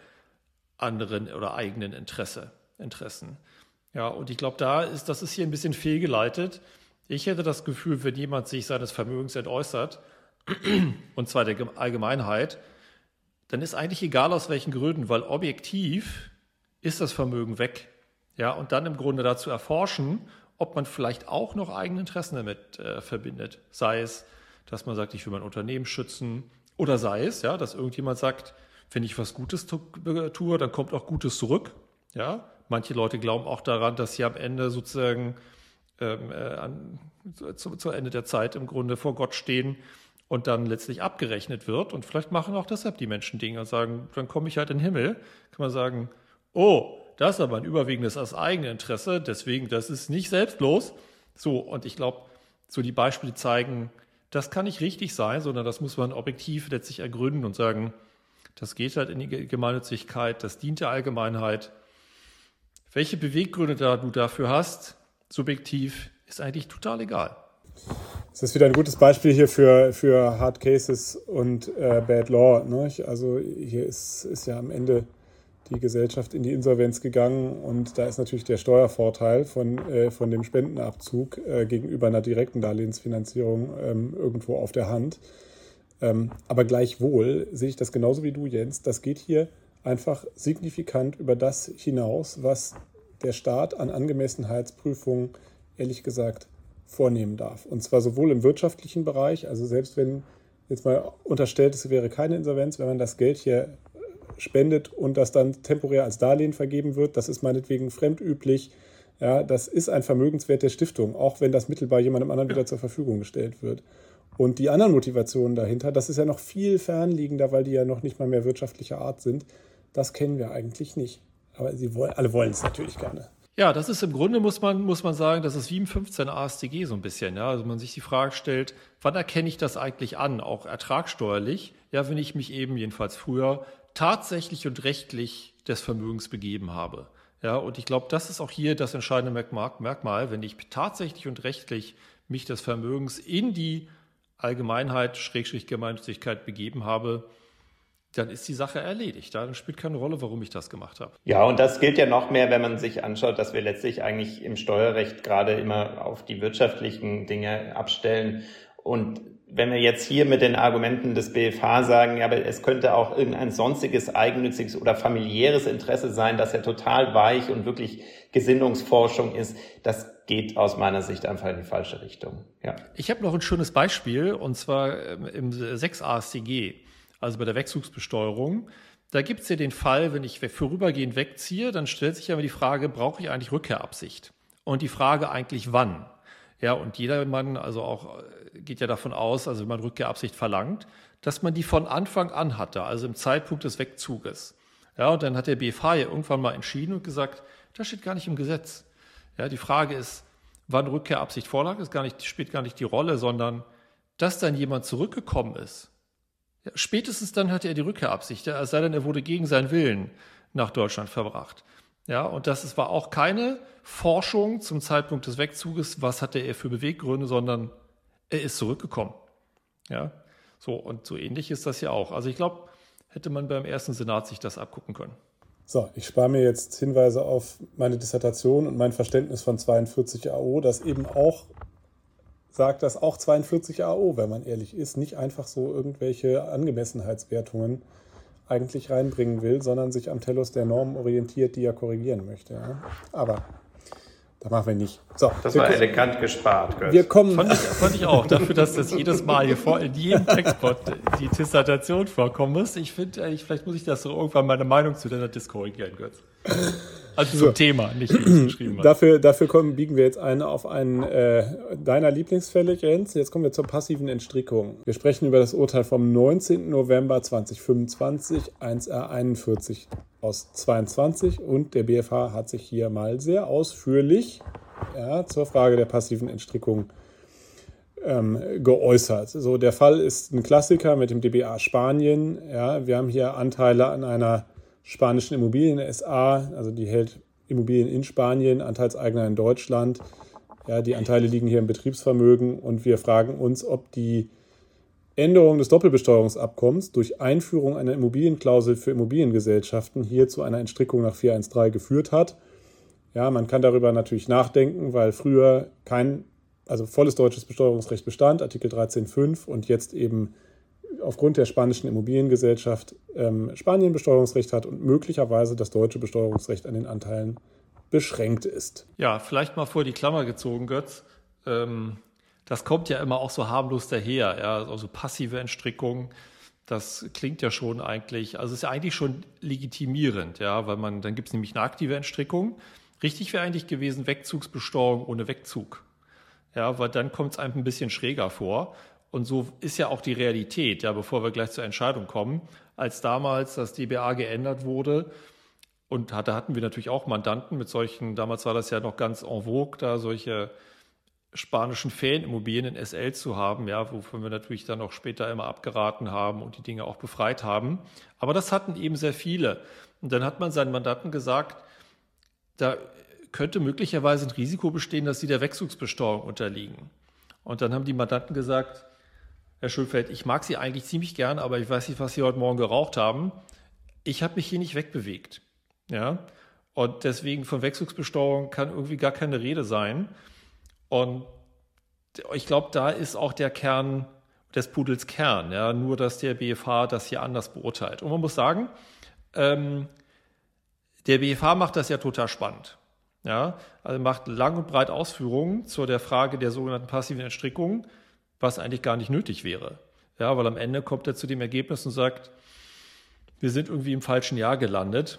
[SPEAKER 2] anderen oder eigenen Interesse, Interessen. Ja, und ich glaube, da ist, das ist hier ein bisschen fehlgeleitet. Ich hätte das Gefühl, wenn jemand sich seines Vermögens entäußert, und zwar der Allgemeinheit, dann ist eigentlich egal aus welchen Gründen, weil objektiv ist das Vermögen weg. Ja, und dann im Grunde dazu erforschen, ob man vielleicht auch noch eigene Interessen damit äh, verbindet. Sei es, dass man sagt, ich will mein Unternehmen schützen, oder sei es, ja, dass irgendjemand sagt, wenn ich was Gutes tue, dann kommt auch Gutes zurück. Ja, manche Leute glauben auch daran, dass sie am Ende sozusagen ähm, äh, an, zu, zu Ende der Zeit im Grunde vor Gott stehen und dann letztlich abgerechnet wird. Und vielleicht machen auch deshalb die Menschen Dinge und sagen, dann komme ich halt in den Himmel. Kann man sagen, oh, das ist aber ein überwiegendes aus eigenem Interesse, deswegen, das ist nicht selbstlos. So, und ich glaube, so die Beispiele zeigen, das kann nicht richtig sein, sondern das muss man objektiv letztlich ergründen und sagen, Das geht halt in die Gemeinnützigkeit, das dient der Allgemeinheit. Welche Beweggründe da du dafür hast, subjektiv, ist eigentlich total egal.
[SPEAKER 1] Das ist wieder ein gutes Beispiel hier für, für Hard Cases und äh, Bad Law. Ne? Also hier ist, ist ja am Ende die Gesellschaft in die Insolvenz gegangen und da ist natürlich der Steuervorteil von, äh, von dem Spendenabzug äh, gegenüber einer direkten Darlehensfinanzierung ähm, irgendwo auf der Hand. Ähm, aber gleichwohl sehe ich das genauso wie du, Jens. Das geht hier einfach signifikant über das hinaus, was der Staat an Angemessenheitsprüfungen, ehrlich gesagt, vornehmen darf. Und zwar sowohl im wirtschaftlichen Bereich, also selbst wenn jetzt mal unterstellt, es wäre keine Insolvenz, wenn man das Geld hier spendet und das dann temporär als Darlehen vergeben wird, das ist meinetwegen fremdüblich. Ja, das ist ein Vermögenswert der Stiftung, auch wenn das mittelbar jemandem anderen wieder zur Verfügung gestellt wird. Und die anderen Motivationen dahinter, das ist ja noch viel fernliegender, weil die ja noch nicht mal mehr wirtschaftlicher Art sind. Das kennen wir eigentlich nicht. Aber sie wollen, alle wollen es natürlich gerne.
[SPEAKER 2] Ja, das ist im Grunde, muss man, muss man sagen, das ist wie im fünfzehn A S t G so ein bisschen. Ja? Also man sich die Frage stellt, wann erkenne ich das eigentlich an, auch ertragssteuerlich? Ja, wenn ich mich eben, jedenfalls früher, tatsächlich und rechtlich des Vermögens begeben habe. Ja, und ich glaube, das ist auch hier das entscheidende Merkmal, wenn ich tatsächlich und rechtlich mich des Vermögens in die Allgemeinheit, Schrägstrich Gemeinnützigkeit begeben habe, dann ist die Sache erledigt. Dann spielt keine Rolle, warum ich das gemacht habe.
[SPEAKER 3] Ja, und das gilt ja noch mehr, wenn man sich anschaut, dass wir letztlich eigentlich im Steuerrecht gerade immer auf die wirtschaftlichen Dinge abstellen. Und wenn wir jetzt hier mit den Argumenten des B F H sagen, ja, aber es könnte auch irgendein sonstiges, eigennütziges oder familiäres Interesse sein, das ja total weich und wirklich Gesinnungsforschung ist, das geht aus meiner Sicht einfach in die falsche Richtung. Ja.
[SPEAKER 2] Ich habe noch ein schönes Beispiel, und zwar im sechs A S t G. Also bei der Wegzugsbesteuerung, da gibt es ja den Fall, wenn ich vorübergehend wegziehe, dann stellt sich ja immer die Frage, brauche ich eigentlich Rückkehrabsicht? Und die Frage eigentlich wann? Ja, und jedermann, also auch geht ja davon aus, also wenn man Rückkehrabsicht verlangt, dass man die von Anfang an hatte, also im Zeitpunkt des Wegzuges. Ja, und dann hat der B F H ja irgendwann mal entschieden und gesagt, das steht gar nicht im Gesetz. Ja, die Frage ist, wann Rückkehrabsicht vorlag, ist gar nicht, spielt gar nicht die Rolle, sondern dass dann jemand zurückgekommen ist. Ja, spätestens dann hatte er die Rückkehrabsicht, ja, es sei denn, er wurde gegen seinen Willen nach Deutschland verbracht. Ja, und das ist, war auch keine Forschung zum Zeitpunkt des Wegzuges, was hatte er für Beweggründe, sondern er ist zurückgekommen. Ja, so, und so ähnlich ist das ja auch. Also ich glaube, hätte man beim ersten Senat sich das abgucken können.
[SPEAKER 1] So, ich spare mir jetzt Hinweise auf meine Dissertation und mein Verständnis von zweiundvierzig A O, das eben auch sagt, dass auch zweiundvierzig A O, wenn man ehrlich ist, nicht einfach so irgendwelche Angemessenheitswertungen eigentlich reinbringen will, sondern sich am Telos der Normen orientiert, die er korrigieren möchte. Ja. Aber das machen wir nicht. So,
[SPEAKER 3] das
[SPEAKER 1] wir
[SPEAKER 3] war
[SPEAKER 1] kommen,
[SPEAKER 3] elegant gespart, Götz.
[SPEAKER 1] Wir kommen.
[SPEAKER 2] Fand ich, fand ich auch, dafür, dass das jedes Mal hier vor, in jedem Textbot die Dissertation vorkommen muss. Ich finde, ich, vielleicht muss ich das so irgendwann meine Meinung zu deiner Dis korrigieren, Götz. Also zum so. Thema, nicht wie du es geschrieben hast.
[SPEAKER 1] Dafür, dafür kommen, biegen wir jetzt ein auf einen äh, deiner Lieblingsfälle, Jens. Jetzt kommen wir zur passiven Entstrickung. Wir sprechen über das Urteil vom neunzehnten November zweitausendfünfundzwanzig, eins R einundvierzig aus zweiundzwanzig. Und der B F H hat sich hier mal sehr ausführlich ja, zur Frage der passiven Entstrickung ähm, geäußert. So, der Fall ist ein Klassiker mit dem D B A Spanien. Ja, wir haben hier Anteile an einer spanischen Immobilien S A, also die hält Immobilien in Spanien, Anteilseigner in Deutschland. Ja, die Anteile liegen hier im Betriebsvermögen und wir fragen uns, ob die Änderung des Doppelbesteuerungsabkommens durch Einführung einer Immobilienklausel für Immobiliengesellschaften hier zu einer Entstrickung nach vier eins drei geführt hat. Ja, man kann darüber natürlich nachdenken, weil früher kein, also volles deutsches Besteuerungsrecht bestand, Artikel dreizehn Punkt fünf, und jetzt eben aufgrund der spanischen Immobiliengesellschaft ähm, Spanien Besteuerungsrecht hat und möglicherweise das deutsche Besteuerungsrecht an den Anteilen beschränkt ist.
[SPEAKER 2] Ja, vielleicht mal vor die Klammer gezogen, Götz. Ähm, das kommt ja immer auch so harmlos daher, ja, also passive Entstrickung. Das klingt ja schon eigentlich, also ist ja eigentlich schon legitimierend, ja, weil man, dann gibt es nämlich eine aktive Entstrickung. Richtig wäre eigentlich gewesen Wegzugsbesteuerung ohne Wegzug. Ja, weil dann kommt es einem ein bisschen schräger vor. Und so ist ja auch die Realität, ja, bevor wir gleich zur Entscheidung kommen. Als damals das D B A geändert wurde, und da hatten wir natürlich auch Mandanten mit solchen, damals war das ja noch ganz en vogue, da solche spanischen Ferienimmobilien in S L zu haben, ja, wovon wir natürlich dann auch später immer abgeraten haben und die Dinge auch befreit haben. Aber das hatten eben sehr viele. Und dann hat man seinen Mandanten gesagt, da könnte möglicherweise ein Risiko bestehen, dass sie der Wegzugsbesteuerung unterliegen. Und dann haben die Mandanten gesagt, Herr Schönfeld, ich mag Sie eigentlich ziemlich gern, aber ich weiß nicht, was Sie heute Morgen geraucht haben. Ich habe mich hier nicht wegbewegt. Ja? Und deswegen von Wegzugsbesteuerung kann irgendwie gar keine Rede sein. Und ich glaube, da ist auch der Kern des Pudels Kern. Ja? Nur, dass der B F H das hier anders beurteilt. Und man muss sagen, ähm, der B F H macht das ja total spannend. Ja? Also macht lang und breit Ausführungen zu der Frage der sogenannten passiven Entstrickung, was eigentlich gar nicht nötig wäre. Ja, weil am Ende kommt er zu dem Ergebnis und sagt, wir sind irgendwie im falschen Jahr gelandet.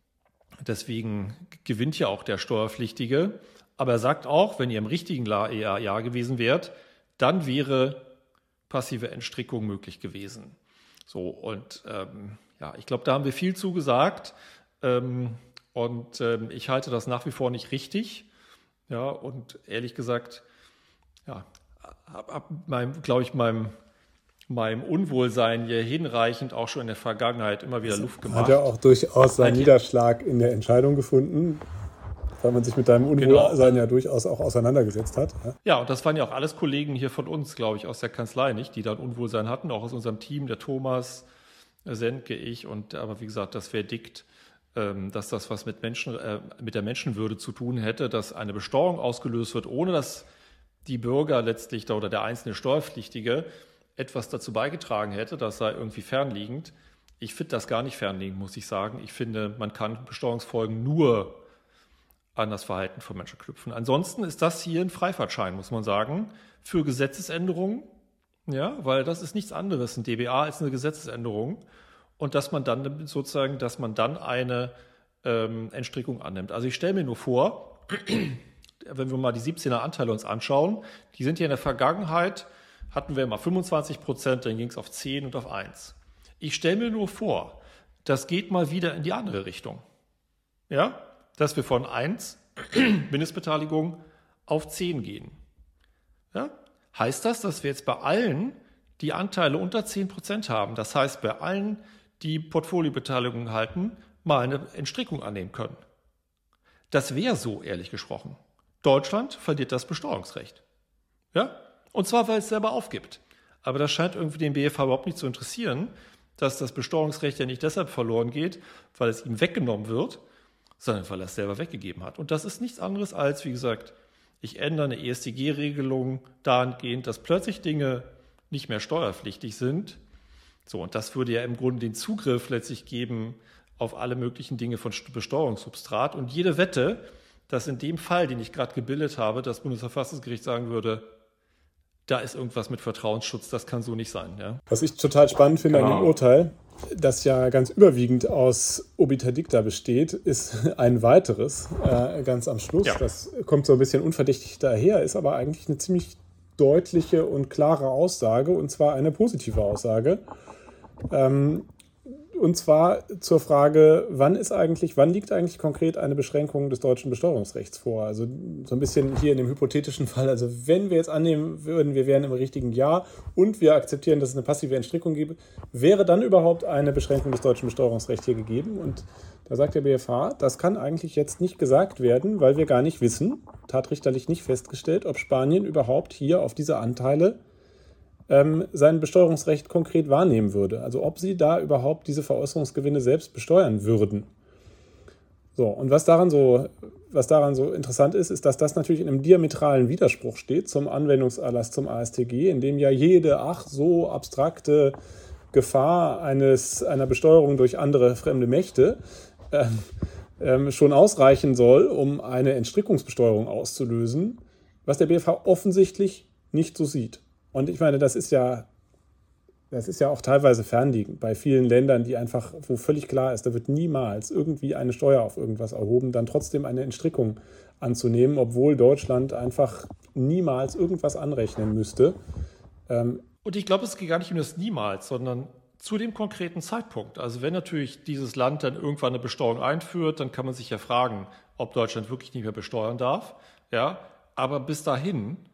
[SPEAKER 2] Deswegen gewinnt ja auch der Steuerpflichtige. Aber er sagt auch, wenn ihr im richtigen Jahr gewesen wärt, dann wäre passive Entstrickung möglich gewesen. So, und ähm, ja, ich glaube, da haben wir viel zugesagt. Ähm, und ähm, ich halte das nach wie vor nicht richtig. Ja, und ehrlich gesagt, ja, habe hab meinem, glaube ich, meinem, meinem Unwohlsein hier hinreichend auch schon in der Vergangenheit immer wieder Luft gemacht.
[SPEAKER 4] Hat ja auch durchaus seinen Niederschlag in der Entscheidung gefunden, weil man sich mit deinem Unwohlsein genau. ja durchaus auch auseinandergesetzt hat. Ja?
[SPEAKER 2] ja, und das waren ja auch alles Kollegen hier von uns, glaube ich, aus der Kanzlei, nicht, die da ein Unwohlsein hatten, auch aus unserem Team, der Thomas, Sendke, ich. Und aber wie gesagt, das verdickt, ähm, dass das was mit Menschen, äh, mit der Menschenwürde zu tun hätte, dass eine Besteuerung ausgelöst wird, ohne dass die Bürger letztlich da oder der einzelne Steuerpflichtige etwas dazu beigetragen hätte, das sei irgendwie fernliegend. Ich finde das gar nicht fernliegend, muss ich sagen. Ich finde, man kann Besteuerungsfolgen nur an das Verhalten von Menschen knüpfen. Ansonsten ist das hier ein Freifahrtschein, muss man sagen, für Gesetzesänderungen, ja, weil das ist nichts anderes. Ein D B A als eine Gesetzesänderung und dass man dann sozusagen, dass man dann eine ähm, Entstrickung annimmt. Also ich stelle mir nur vor, wenn wir mal die siebzehner Anteile uns anschauen, die sind ja in der Vergangenheit, hatten wir mal fünfundzwanzig Prozent, dann ging es auf zehn und auf eins. Ich stelle mir nur vor, das geht mal wieder in die andere Richtung. Ja, dass wir von eins Mindestbeteiligung auf zehn gehen. Ja? Heißt das, dass wir jetzt bei allen, die Anteile unter zehn Prozent haben, das heißt bei allen, die Portfoliobeteiligung halten, mal eine Entstrickung annehmen können? Das wäre so, ehrlich gesprochen. Deutschland verliert das Besteuerungsrecht. Ja? Und zwar, weil es selber aufgibt. Aber das scheint irgendwie den B F H überhaupt nicht zu interessieren, dass das Besteuerungsrecht ja nicht deshalb verloren geht, weil es ihm weggenommen wird, sondern weil er es selber weggegeben hat. Und das ist nichts anderes als, wie gesagt, ich ändere eine E S T G-Regelung dahingehend, dass plötzlich Dinge nicht mehr steuerpflichtig sind. So, und das würde ja im Grunde den Zugriff letztlich geben auf alle möglichen Dinge von Besteuerungssubstrat. Und jede Wette, dass in dem Fall, den ich gerade gebildet habe, das Bundesverfassungsgericht sagen würde, da ist irgendwas mit Vertrauensschutz, das kann so nicht sein. Ja?
[SPEAKER 4] Was ich total spannend finde genau. an dem Urteil, das ja ganz überwiegend aus Obiter Dicta besteht, ist ein weiteres, äh, ganz am Schluss. Ja. Das kommt so ein bisschen unverdächtig daher, ist aber eigentlich eine ziemlich deutliche und klare Aussage, und zwar eine positive Aussage. Ähm, Und zwar zur Frage, wann ist eigentlich, wann liegt eigentlich konkret eine Beschränkung des deutschen Besteuerungsrechts vor? Also so ein bisschen hier in dem hypothetischen Fall, also wenn wir jetzt annehmen würden, wir wären im richtigen Jahr und wir akzeptieren, dass es eine passive Entstrickung gibt, wäre dann überhaupt eine Beschränkung des deutschen Besteuerungsrechts hier gegeben? Und da sagt der B F H, das kann eigentlich jetzt nicht gesagt werden, weil wir gar nicht wissen, tatrichterlich nicht festgestellt, ob Spanien überhaupt hier auf diese Anteile Ähm, sein Besteuerungsrecht konkret wahrnehmen würde. Also ob sie da überhaupt diese Veräußerungsgewinne selbst besteuern würden. So, und was daran so, was daran so interessant ist, ist, dass das natürlich in einem diametralen Widerspruch steht zum Anwendungserlass zum A S T G, in dem ja jede ach so abstrakte Gefahr eines, einer Besteuerung durch andere fremde Mächte ähm, ähm, schon ausreichen soll, um eine Entstrickungsbesteuerung auszulösen, was der B F H offensichtlich nicht so sieht. Und ich meine, das ist ja, das ist ja auch teilweise fernliegend bei vielen Ländern, die einfach, wo völlig klar ist, da wird niemals irgendwie eine Steuer auf irgendwas erhoben, dann trotzdem eine Entstrickung anzunehmen, obwohl Deutschland einfach niemals irgendwas anrechnen müsste.
[SPEAKER 2] Ähm Und ich glaube, es geht gar nicht um das niemals, sondern zu dem konkreten Zeitpunkt. Also wenn natürlich dieses Land dann irgendwann eine Besteuerung einführt, dann kann man sich ja fragen, ob Deutschland wirklich nicht mehr besteuern darf. Ja, aber bis dahin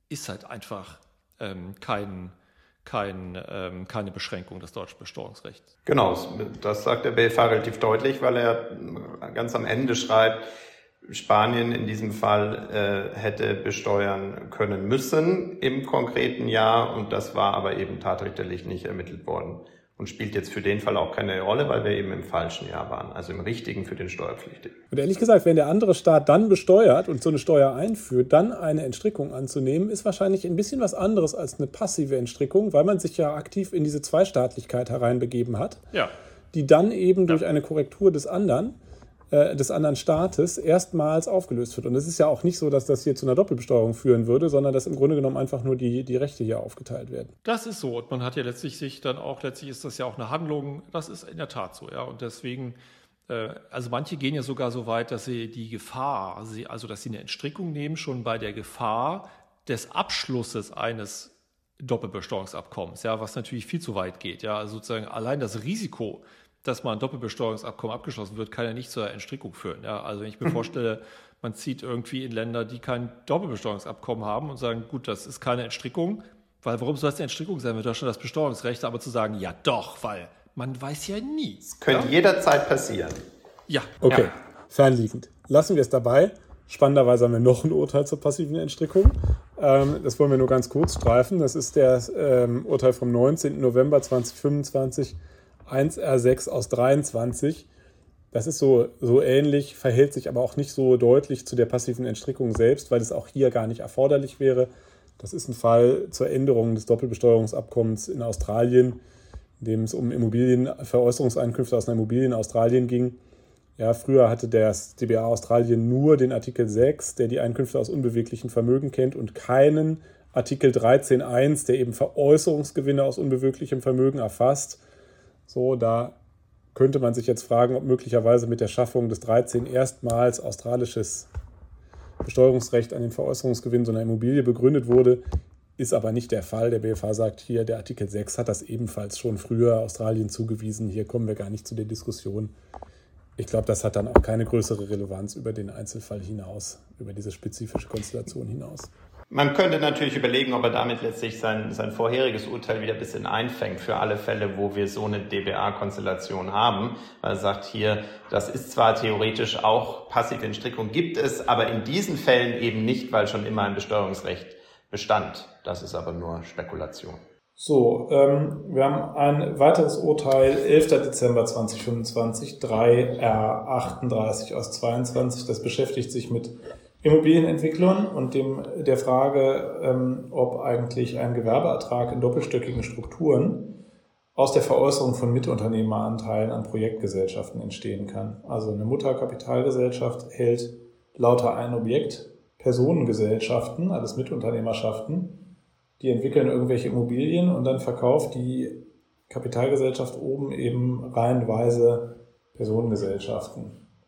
[SPEAKER 2] ist halt einfach ähm, kein, kein, ähm, keine Beschränkung des deutschen Besteuerungsrechts.
[SPEAKER 3] Genau, das sagt der B F H relativ deutlich, weil er ganz am Ende schreibt, Spanien in diesem Fall äh, hätte besteuern können müssen im konkreten Jahr und das war aber eben tatrichterlich nicht ermittelt worden und spielt jetzt für den Fall auch keine Rolle, weil wir eben im falschen Jahr waren, also im richtigen für den Steuerpflichtigen.
[SPEAKER 4] Und ehrlich gesagt, wenn der andere Staat dann besteuert und so eine Steuer einführt, dann eine Entstrickung anzunehmen, ist wahrscheinlich ein bisschen was anderes als eine passive Entstrickung, weil man sich ja aktiv in diese Zweistaatlichkeit hereinbegeben hat,
[SPEAKER 2] ja.
[SPEAKER 4] die dann eben
[SPEAKER 2] ja.
[SPEAKER 4] durch eine Korrektur des anderen des anderen Staates erstmals aufgelöst wird. Und es ist ja auch nicht so, dass das hier zu einer Doppelbesteuerung führen würde, sondern dass im Grunde genommen einfach nur die, die Rechte hier aufgeteilt werden.
[SPEAKER 2] Das ist so. Und man hat ja letztlich sich dann auch, letztlich ist das ja auch eine Handlung, das ist in der Tat so. Ja. Und deswegen, äh, also manche gehen ja sogar so weit, dass sie die Gefahr, sie, also dass sie eine Entstrickung nehmen, schon bei der Gefahr des Abschlusses eines Doppelbesteuerungsabkommens, ja, was natürlich viel zu weit geht. Ja. Also sozusagen allein das Risiko, dass mal ein Doppelbesteuerungsabkommen abgeschlossen wird, kann ja nicht zur Entstrickung führen. Ja, also wenn ich mir vorstelle, man zieht irgendwie in Länder, die kein Doppelbesteuerungsabkommen haben und sagen, gut, das ist keine Entstrickung, weil warum soll es eine Entstrickung sein? Wir haben schon das Besteuerungsrecht, aber zu sagen, ja doch, weil man weiß ja nie.
[SPEAKER 3] Es könnte
[SPEAKER 2] ja?
[SPEAKER 3] jederzeit passieren.
[SPEAKER 2] Ja.
[SPEAKER 4] Okay,
[SPEAKER 2] ja.
[SPEAKER 4] Fernliegend. Lassen wir es dabei. Spannenderweise haben wir noch ein Urteil zur passiven Entstrickung. Ähm, das wollen wir nur ganz kurz streifen. Das ist das ähm, Urteil vom neunzehnten November zweitausendfünfundzwanzig, eins R sechs aus dreiundzwanzig. Das ist so, so ähnlich, verhält sich aber auch nicht so deutlich zu der passiven Entstrickung selbst, weil es auch hier gar nicht erforderlich wäre. Das ist ein Fall zur Änderung des Doppelbesteuerungsabkommens in Australien, in dem es um Immobilienveräußerungseinkünfte aus einer Immobilie in Australien ging. Ja, früher hatte das D B A Australien nur den Artikel sechs, der die Einkünfte aus unbeweglichem Vermögen kennt, und keinen Artikel dreizehn Absatz eins, der eben Veräußerungsgewinne aus unbeweglichem Vermögen erfasst. So, da könnte man sich jetzt fragen, ob möglicherweise mit der Schaffung des dreizehn erstmals australisches Besteuerungsrecht an den Veräußerungsgewinn so einer Immobilie begründet wurde. Ist aber nicht der Fall. Der B F H sagt hier, der Artikel sechs hat das ebenfalls schon früher Australien zugewiesen. Hier kommen wir gar nicht zu der Diskussion. Ich glaube, das hat dann auch keine größere Relevanz über den Einzelfall hinaus, über diese spezifische Konstellation hinaus.
[SPEAKER 3] Man könnte natürlich überlegen, ob er damit letztlich sein, sein vorheriges Urteil wieder ein bisschen einfängt für alle Fälle, wo wir so eine D B A-Konstellation haben. Weil er sagt hier, das ist zwar theoretisch auch passive Entstrickung, gibt es, aber in diesen Fällen eben nicht, weil schon immer ein Besteuerungsrecht bestand. Das ist aber nur Spekulation.
[SPEAKER 1] So, ähm, wir haben ein weiteres Urteil, elfter Dezember zweitausendfünfundzwanzig, drei R achtunddreißig aus zweiundzwanzig. Das beschäftigt sich mit Immobilienentwicklern und dem, der Frage, ähm, ob eigentlich ein Gewerbeertrag in doppelstöckigen Strukturen aus der Veräußerung von Mitunternehmeranteilen an Projektgesellschaften entstehen kann. Also eine Mutterkapitalgesellschaft hält lauter ein Objekt Personengesellschaften, alles Mitunternehmerschaften, die entwickeln irgendwelche Immobilien und dann verkauft die Kapitalgesellschaft oben eben reihenweise Personengesellschaften.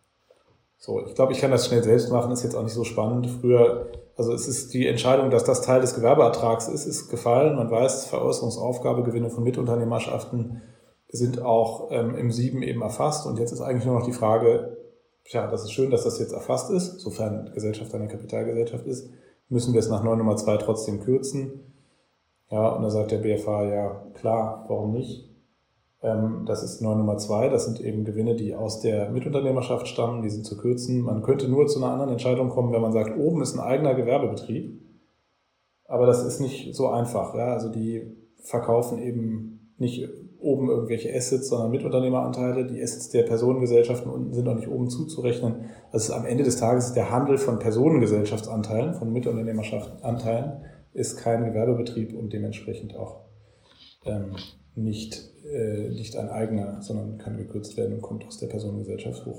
[SPEAKER 1] So, ich glaube, ich kann das schnell selbst machen, ist jetzt auch nicht so spannend. Früher, also es ist die Entscheidung, dass das Teil des Gewerbeertrags ist, ist gefallen. Man weiß, Veräußerungsaufgabe, Gewinne von Mitunternehmerschaften sind auch ähm, im sieben eben erfasst. Und jetzt ist eigentlich nur noch die Frage, tja, das ist schön, dass das jetzt erfasst ist, sofern Gesellschaft eine Kapitalgesellschaft ist, müssen wir es nach neun Nummer zwei trotzdem kürzen. Ja, und da sagt der B F H, ja klar, warum nicht? Das ist neun Nummer zwei, das sind eben Gewinne, die aus der Mitunternehmerschaft stammen, die sind zu kürzen. Man könnte nur zu einer anderen Entscheidung kommen, wenn man sagt, oben ist ein eigener Gewerbebetrieb, aber das ist nicht so einfach. Ja? Also die verkaufen eben nicht oben irgendwelche Assets, sondern Mitunternehmeranteile. Die Assets der Personengesellschaften unten sind auch nicht oben zuzurechnen. Also am Ende des Tages ist der Handel von Personengesellschaftsanteilen, von Mitunternehmerschaftsanteilen, ist kein Gewerbebetrieb und dementsprechend auch ähm, nicht, äh, nicht ein eigener, sondern kann gekürzt werden und kommt aus der Personengesellschaft hoch.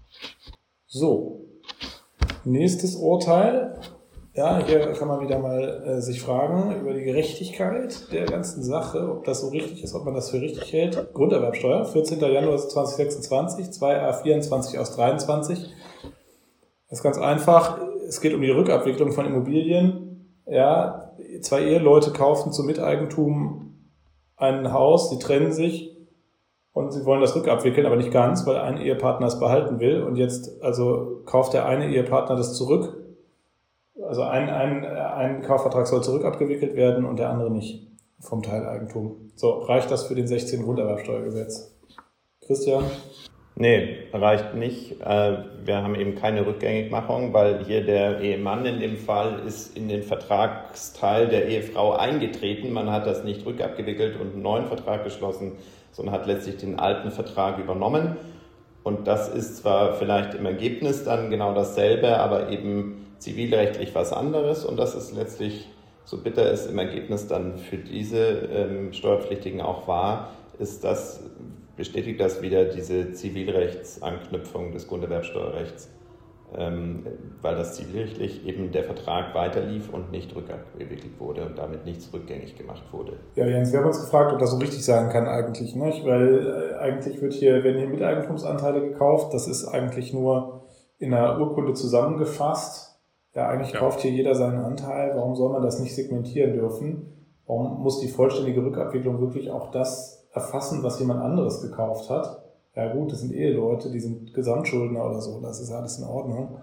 [SPEAKER 1] So, nächstes Urteil. Ja, hier kann man wieder mal äh, sich fragen über die Gerechtigkeit der ganzen Sache, ob das so richtig ist, ob man das für richtig hält. Grunderwerbsteuer, vierzehnter Januar zweitausendsechsundzwanzig, zwei A vierundzwanzig aus dreiundzwanzig. Das ist ganz einfach. Es geht um die Rückabwicklung von Immobilien. Ja, zwei Eheleute kaufen zum Miteigentum ein Haus, sie trennen sich und sie wollen das rückabwickeln, aber nicht ganz, weil ein Ehepartner es behalten will. Und jetzt also kauft der eine Ehepartner das zurück, Also ein, ein, ein Kaufvertrag soll zurückabgewickelt werden und der andere nicht vom Teileigentum. So, reicht das für den sechzehnten Grunderwerbsteuergesetz? Christian?
[SPEAKER 3] Nee, reicht nicht. Wir haben eben keine Rückgängigmachung, weil hier der Ehemann in dem Fall ist in den Vertragsteil der Ehefrau eingetreten. Man hat das nicht rückabgewickelt und einen neuen Vertrag geschlossen, sondern hat letztlich den alten Vertrag übernommen. Und das ist zwar vielleicht im Ergebnis dann genau dasselbe, aber eben zivilrechtlich was anderes. Und das ist letztlich, so bitter es im Ergebnis dann für diese ähm, Steuerpflichtigen auch war, ist das, bestätigt das wieder diese Zivilrechtsanknüpfung des Grunderwerbsteuerrechts, ähm, weil das zivilrechtlich eben der Vertrag weiterlief und nicht rückabgewickelt wurde und damit nichts rückgängig gemacht wurde.
[SPEAKER 1] Ja, Jens, wir haben uns gefragt, ob das so richtig sein kann eigentlich, nicht? Weil äh, eigentlich wird hier, werden hier Miteigentumsanteile gekauft, das ist eigentlich nur in einer Urkunde zusammengefasst. Ja, eigentlich ja. kauft hier jeder seinen Anteil. Warum soll man das nicht segmentieren dürfen? Warum muss die vollständige Rückabwicklung wirklich auch das erfassen, was jemand anderes gekauft hat? Ja gut, das sind Eheleute, die sind Gesamtschuldner oder so, das ist alles in Ordnung.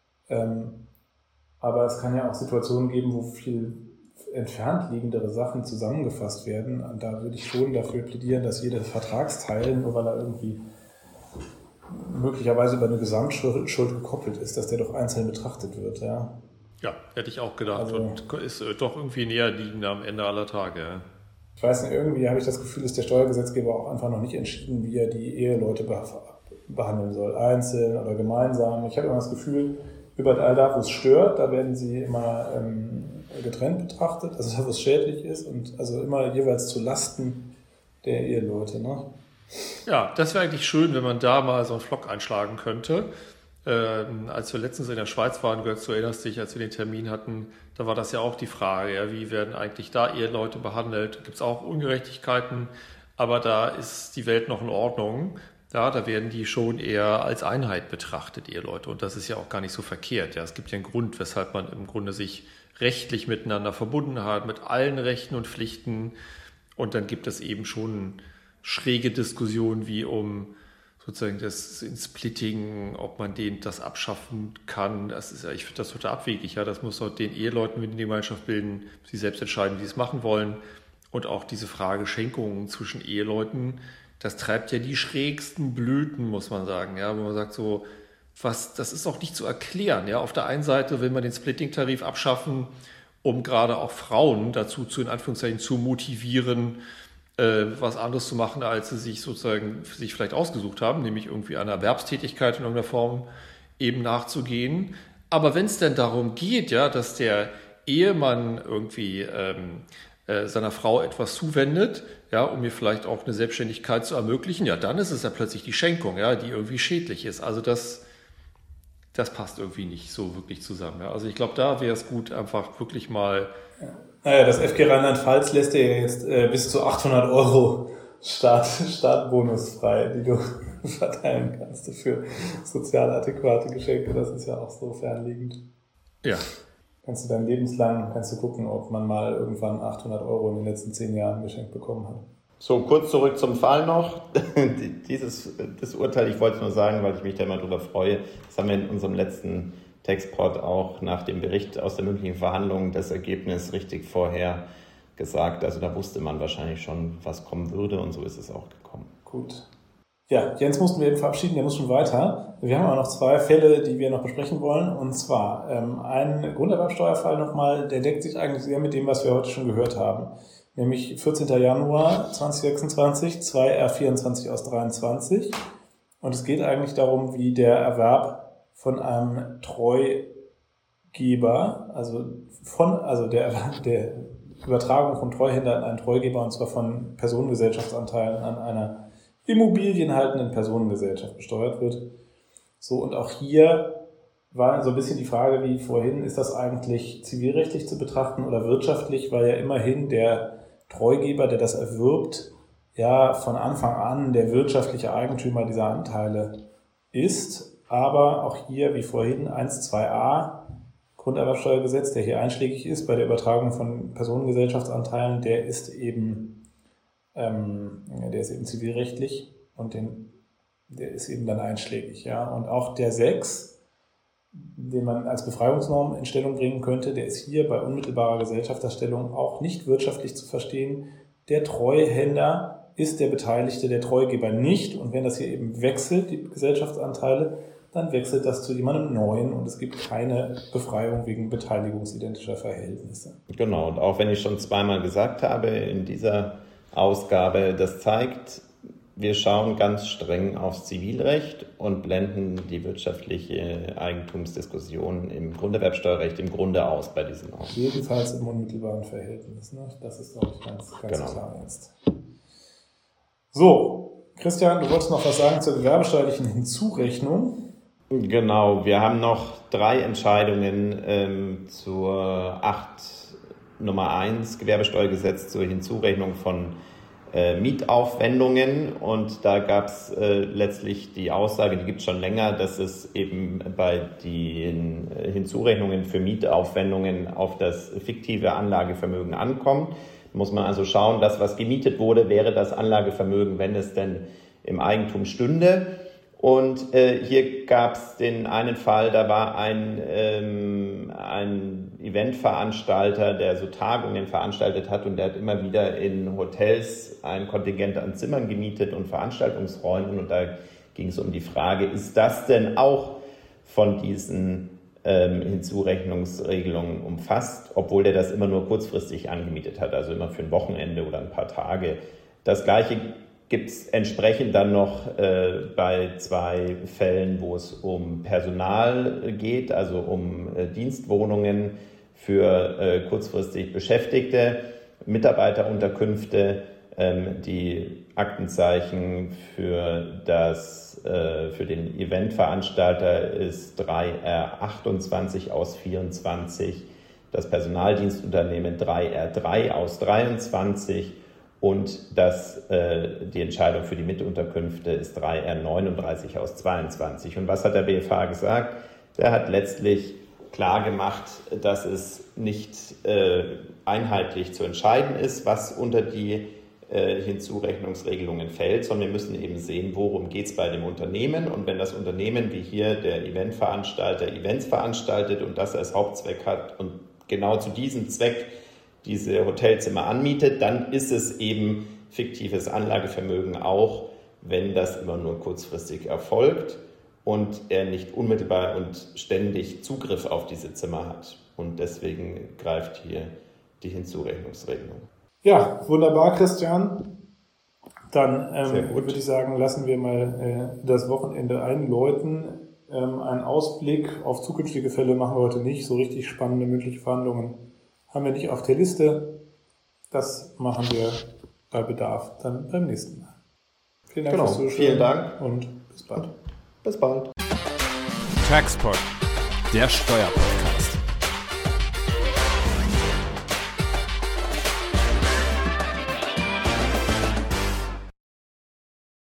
[SPEAKER 1] Ähm, aber es kann ja auch Situationen geben, wo viel entfernt liegendere Sachen zusammengefasst werden. Und da würde ich schon dafür plädieren, dass jeder Vertragsteil, nur weil er irgendwie möglicherweise über eine Gesamtschuld gekoppelt ist, dass der doch einzeln betrachtet wird. Ja,
[SPEAKER 2] ja, hätte ich auch gedacht. Also, und ist äh, doch irgendwie näher liegend am Ende aller Tage. Ja.
[SPEAKER 1] Ich weiß nicht, irgendwie habe ich das Gefühl, dass der Steuergesetzgeber auch einfach noch nicht entschieden, wie er die Eheleute behandeln soll. Einzeln oder gemeinsam. Ich habe immer das Gefühl, überall da, wo es stört, da werden sie immer ähm, getrennt betrachtet, also da, wo es schädlich ist und also immer jeweils zu Lasten der Eheleute. Ne?
[SPEAKER 2] Ja, das wäre eigentlich schön, wenn man da mal so einen Flock einschlagen könnte. Ähm, als wir letztens in der Schweiz waren, du erinnerst dich, als wir den Termin hatten, da war das ja auch die Frage, ja, wie werden eigentlich da Eheleute behandelt? Gibt es auch Ungerechtigkeiten, aber da ist die Welt noch in Ordnung. Ja, da werden die schon eher als Einheit betrachtet, Eheleute. Und das ist ja auch gar nicht so verkehrt. Ja, es gibt ja einen Grund, weshalb man im Grunde sich rechtlich miteinander verbunden hat, mit allen Rechten und Pflichten. Und dann gibt es eben schon schräge Diskussionen wie um sozusagen das Splitting, ob man den das abschaffen kann. Das ist ja, ich finde das total abwegig. Ja, das muss doch den Eheleuten mit in die Gemeinschaft bilden, sie selbst entscheiden, wie sie es machen wollen. Und auch diese Frage Schenkungen zwischen Eheleuten, das treibt ja die schrägsten Blüten, muss man sagen. Ja, wo man sagt so, was, das ist auch nicht zu erklären. Ja, auf der einen Seite will man den Splitting-Tarif abschaffen, um gerade auch Frauen dazu zu, in Anführungszeichen, zu motivieren, was anderes zu machen, als sie sich sozusagen sich vielleicht ausgesucht haben, nämlich irgendwie einer Erwerbstätigkeit in irgendeiner Form eben nachzugehen. Aber wenn es denn darum geht, ja, dass der Ehemann irgendwie ähm, äh, seiner Frau etwas zuwendet, ja, um ihr vielleicht auch eine Selbstständigkeit zu ermöglichen, ja, dann ist es ja plötzlich die Schenkung, ja, die irgendwie schädlich ist. Also das, das passt irgendwie nicht so wirklich zusammen. Ja. Also ich glaube, da wäre es gut, einfach wirklich mal
[SPEAKER 1] ja. Naja, das F G Rheinland-Pfalz lässt dir jetzt äh, bis zu achthundert Euro Start, Startbonus frei, die du verteilen kannst für sozial adäquate Geschenke. Das ist ja auch so fernliegend.
[SPEAKER 2] Ja.
[SPEAKER 1] Kannst du dann lebenslang, kannst du gucken, ob man mal irgendwann achthundert Euro in den letzten zehn Jahren geschenkt bekommen hat.
[SPEAKER 3] So, kurz zurück zum Fall noch. Dieses das Urteil, ich wollte es nur sagen, weil ich mich da immer drüber freue, das haben wir in unserem letzten Textpod auch nach dem Bericht aus der mündlichen Verhandlung das Ergebnis richtig vorher gesagt. Also da wusste man wahrscheinlich schon, was kommen würde und so ist es auch gekommen.
[SPEAKER 1] Gut. Ja, Jens mussten wir eben verabschieden, der muss schon weiter. Wir haben aber noch zwei Fälle, die wir noch besprechen wollen. Und zwar ähm, ein Grunderwerbsteuerfall nochmal, der deckt sich eigentlich sehr mit dem, was wir heute schon gehört haben. Nämlich vierzehnten Januar zweitausendsechsundzwanzig, zwei R vierundzwanzig aus dreiundzwanzig. Und es geht eigentlich darum, wie der Erwerb von einem Treugeber, also von, also der, der Übertragung von Treuhänder an einen Treugeber, und zwar von Personengesellschaftsanteilen an einer immobilienhaltenden Personengesellschaft besteuert wird. So, und auch hier war so ein bisschen die Frage wie vorhin, ist das eigentlich zivilrechtlich zu betrachten oder wirtschaftlich, weil ja immerhin der Treugeber, der das erwirbt, ja von Anfang an der wirtschaftliche Eigentümer dieser Anteile ist. Aber auch hier, wie vorhin, eins zwei a Grunderwerbsteuergesetz, der hier einschlägig ist bei der Übertragung von Personengesellschaftsanteilen, der ist eben, ähm, der ist eben zivilrechtlich und den, der ist eben dann einschlägig. Ja. Und auch der sechs den man als Befreiungsnorm in Stellung bringen könnte, der ist hier bei unmittelbarer Gesellschafterstellung auch nicht wirtschaftlich zu verstehen. Der Treuhänder ist der Beteiligte, der Treugeber nicht. Und wenn das hier eben wechselt, die Gesellschaftsanteile, dann wechselt das zu jemandem Neuen und es gibt keine Befreiung wegen beteiligungsidentischer Verhältnisse.
[SPEAKER 3] Genau, und auch wenn ich schon zweimal gesagt habe in dieser Ausgabe, das zeigt, wir schauen ganz streng aufs Zivilrecht und blenden die wirtschaftliche Eigentumsdiskussion im Grunderwerbsteuerrecht im Grunde aus bei diesen Normen.
[SPEAKER 1] Jedenfalls im unmittelbaren Verhältnis. Ne? Das ist, glaube ich, ganz, ganz genau. klar jetzt. So, Christian, du wolltest noch was sagen zur gewerbesteuerlichen Hinzurechnung.
[SPEAKER 3] Genau, wir haben noch drei Entscheidungen ähm, zur acht Nummer eins Gewerbesteuergesetz zur Hinzurechnung von äh, Mietaufwendungen. Und da gab es äh, letztlich die Aussage, die gibt es schon länger, dass es eben bei den Hinzurechnungen für Mietaufwendungen auf das fiktive Anlagevermögen ankommt. Muss man also schauen, dass was gemietet wurde, wäre das Anlagevermögen, wenn es denn im Eigentum stünde. Und äh, hier gab es den einen Fall, da war ein, ähm, ein Eventveranstalter, der so Tagungen veranstaltet hat und der hat immer wieder in Hotels ein Kontingent an Zimmern gemietet und Veranstaltungsräumen. Und da ging es um die Frage, ist das denn auch von diesen ähm, Hinzurechnungsregelungen umfasst, obwohl der das immer nur kurzfristig angemietet hat, also immer für ein Wochenende oder ein paar Tage. Das Gleiche gibt es entsprechend dann noch äh, bei zwei Fällen, wo es um Personal geht, also um äh, Dienstwohnungen für äh, kurzfristig Beschäftigte, Mitarbeiterunterkünfte. Ähm, die Aktenzeichen für, das, äh, für den Eventveranstalter ist drei R achtundzwanzig aus vierundzwanzig, das Personaldienstunternehmen drei R drei aus dreiundzwanzig. Und das, äh, die Entscheidung für die Mitunterkünfte ist drei R neununddreißig aus zweiundzwanzig. Und was hat der B F H gesagt? Der hat letztlich klar gemacht, dass es nicht äh, einheitlich zu entscheiden ist, was unter die äh, Hinzurechnungsregelungen fällt, sondern wir müssen eben sehen, worum geht es bei dem Unternehmen. Und wenn das Unternehmen wie hier der Eventveranstalter Events veranstaltet und das als Hauptzweck hat und genau zu diesem Zweck diese Hotelzimmer anmietet, dann ist es eben fiktives Anlagevermögen auch, wenn das immer nur kurzfristig erfolgt und er nicht unmittelbar und ständig Zugriff auf diese Zimmer hat. Und deswegen greift hier die Hinzurechnungsregelung.
[SPEAKER 1] Ja, wunderbar, Christian. Dann ähm, würde ich sagen, lassen wir mal äh, das Wochenende einläuten. Ähm, einen Ausblick auf zukünftige Fälle machen wir heute nicht. So richtig spannende mündliche Verhandlungen haben wir nicht auf der Liste. Das machen wir bei Bedarf dann beim nächsten Mal.
[SPEAKER 3] Vielen Dank genau. fürs Zuschauen. Vielen Dank
[SPEAKER 1] und bis bald.
[SPEAKER 3] Bis bald.
[SPEAKER 5] TaxPod, der Steuerpodcast.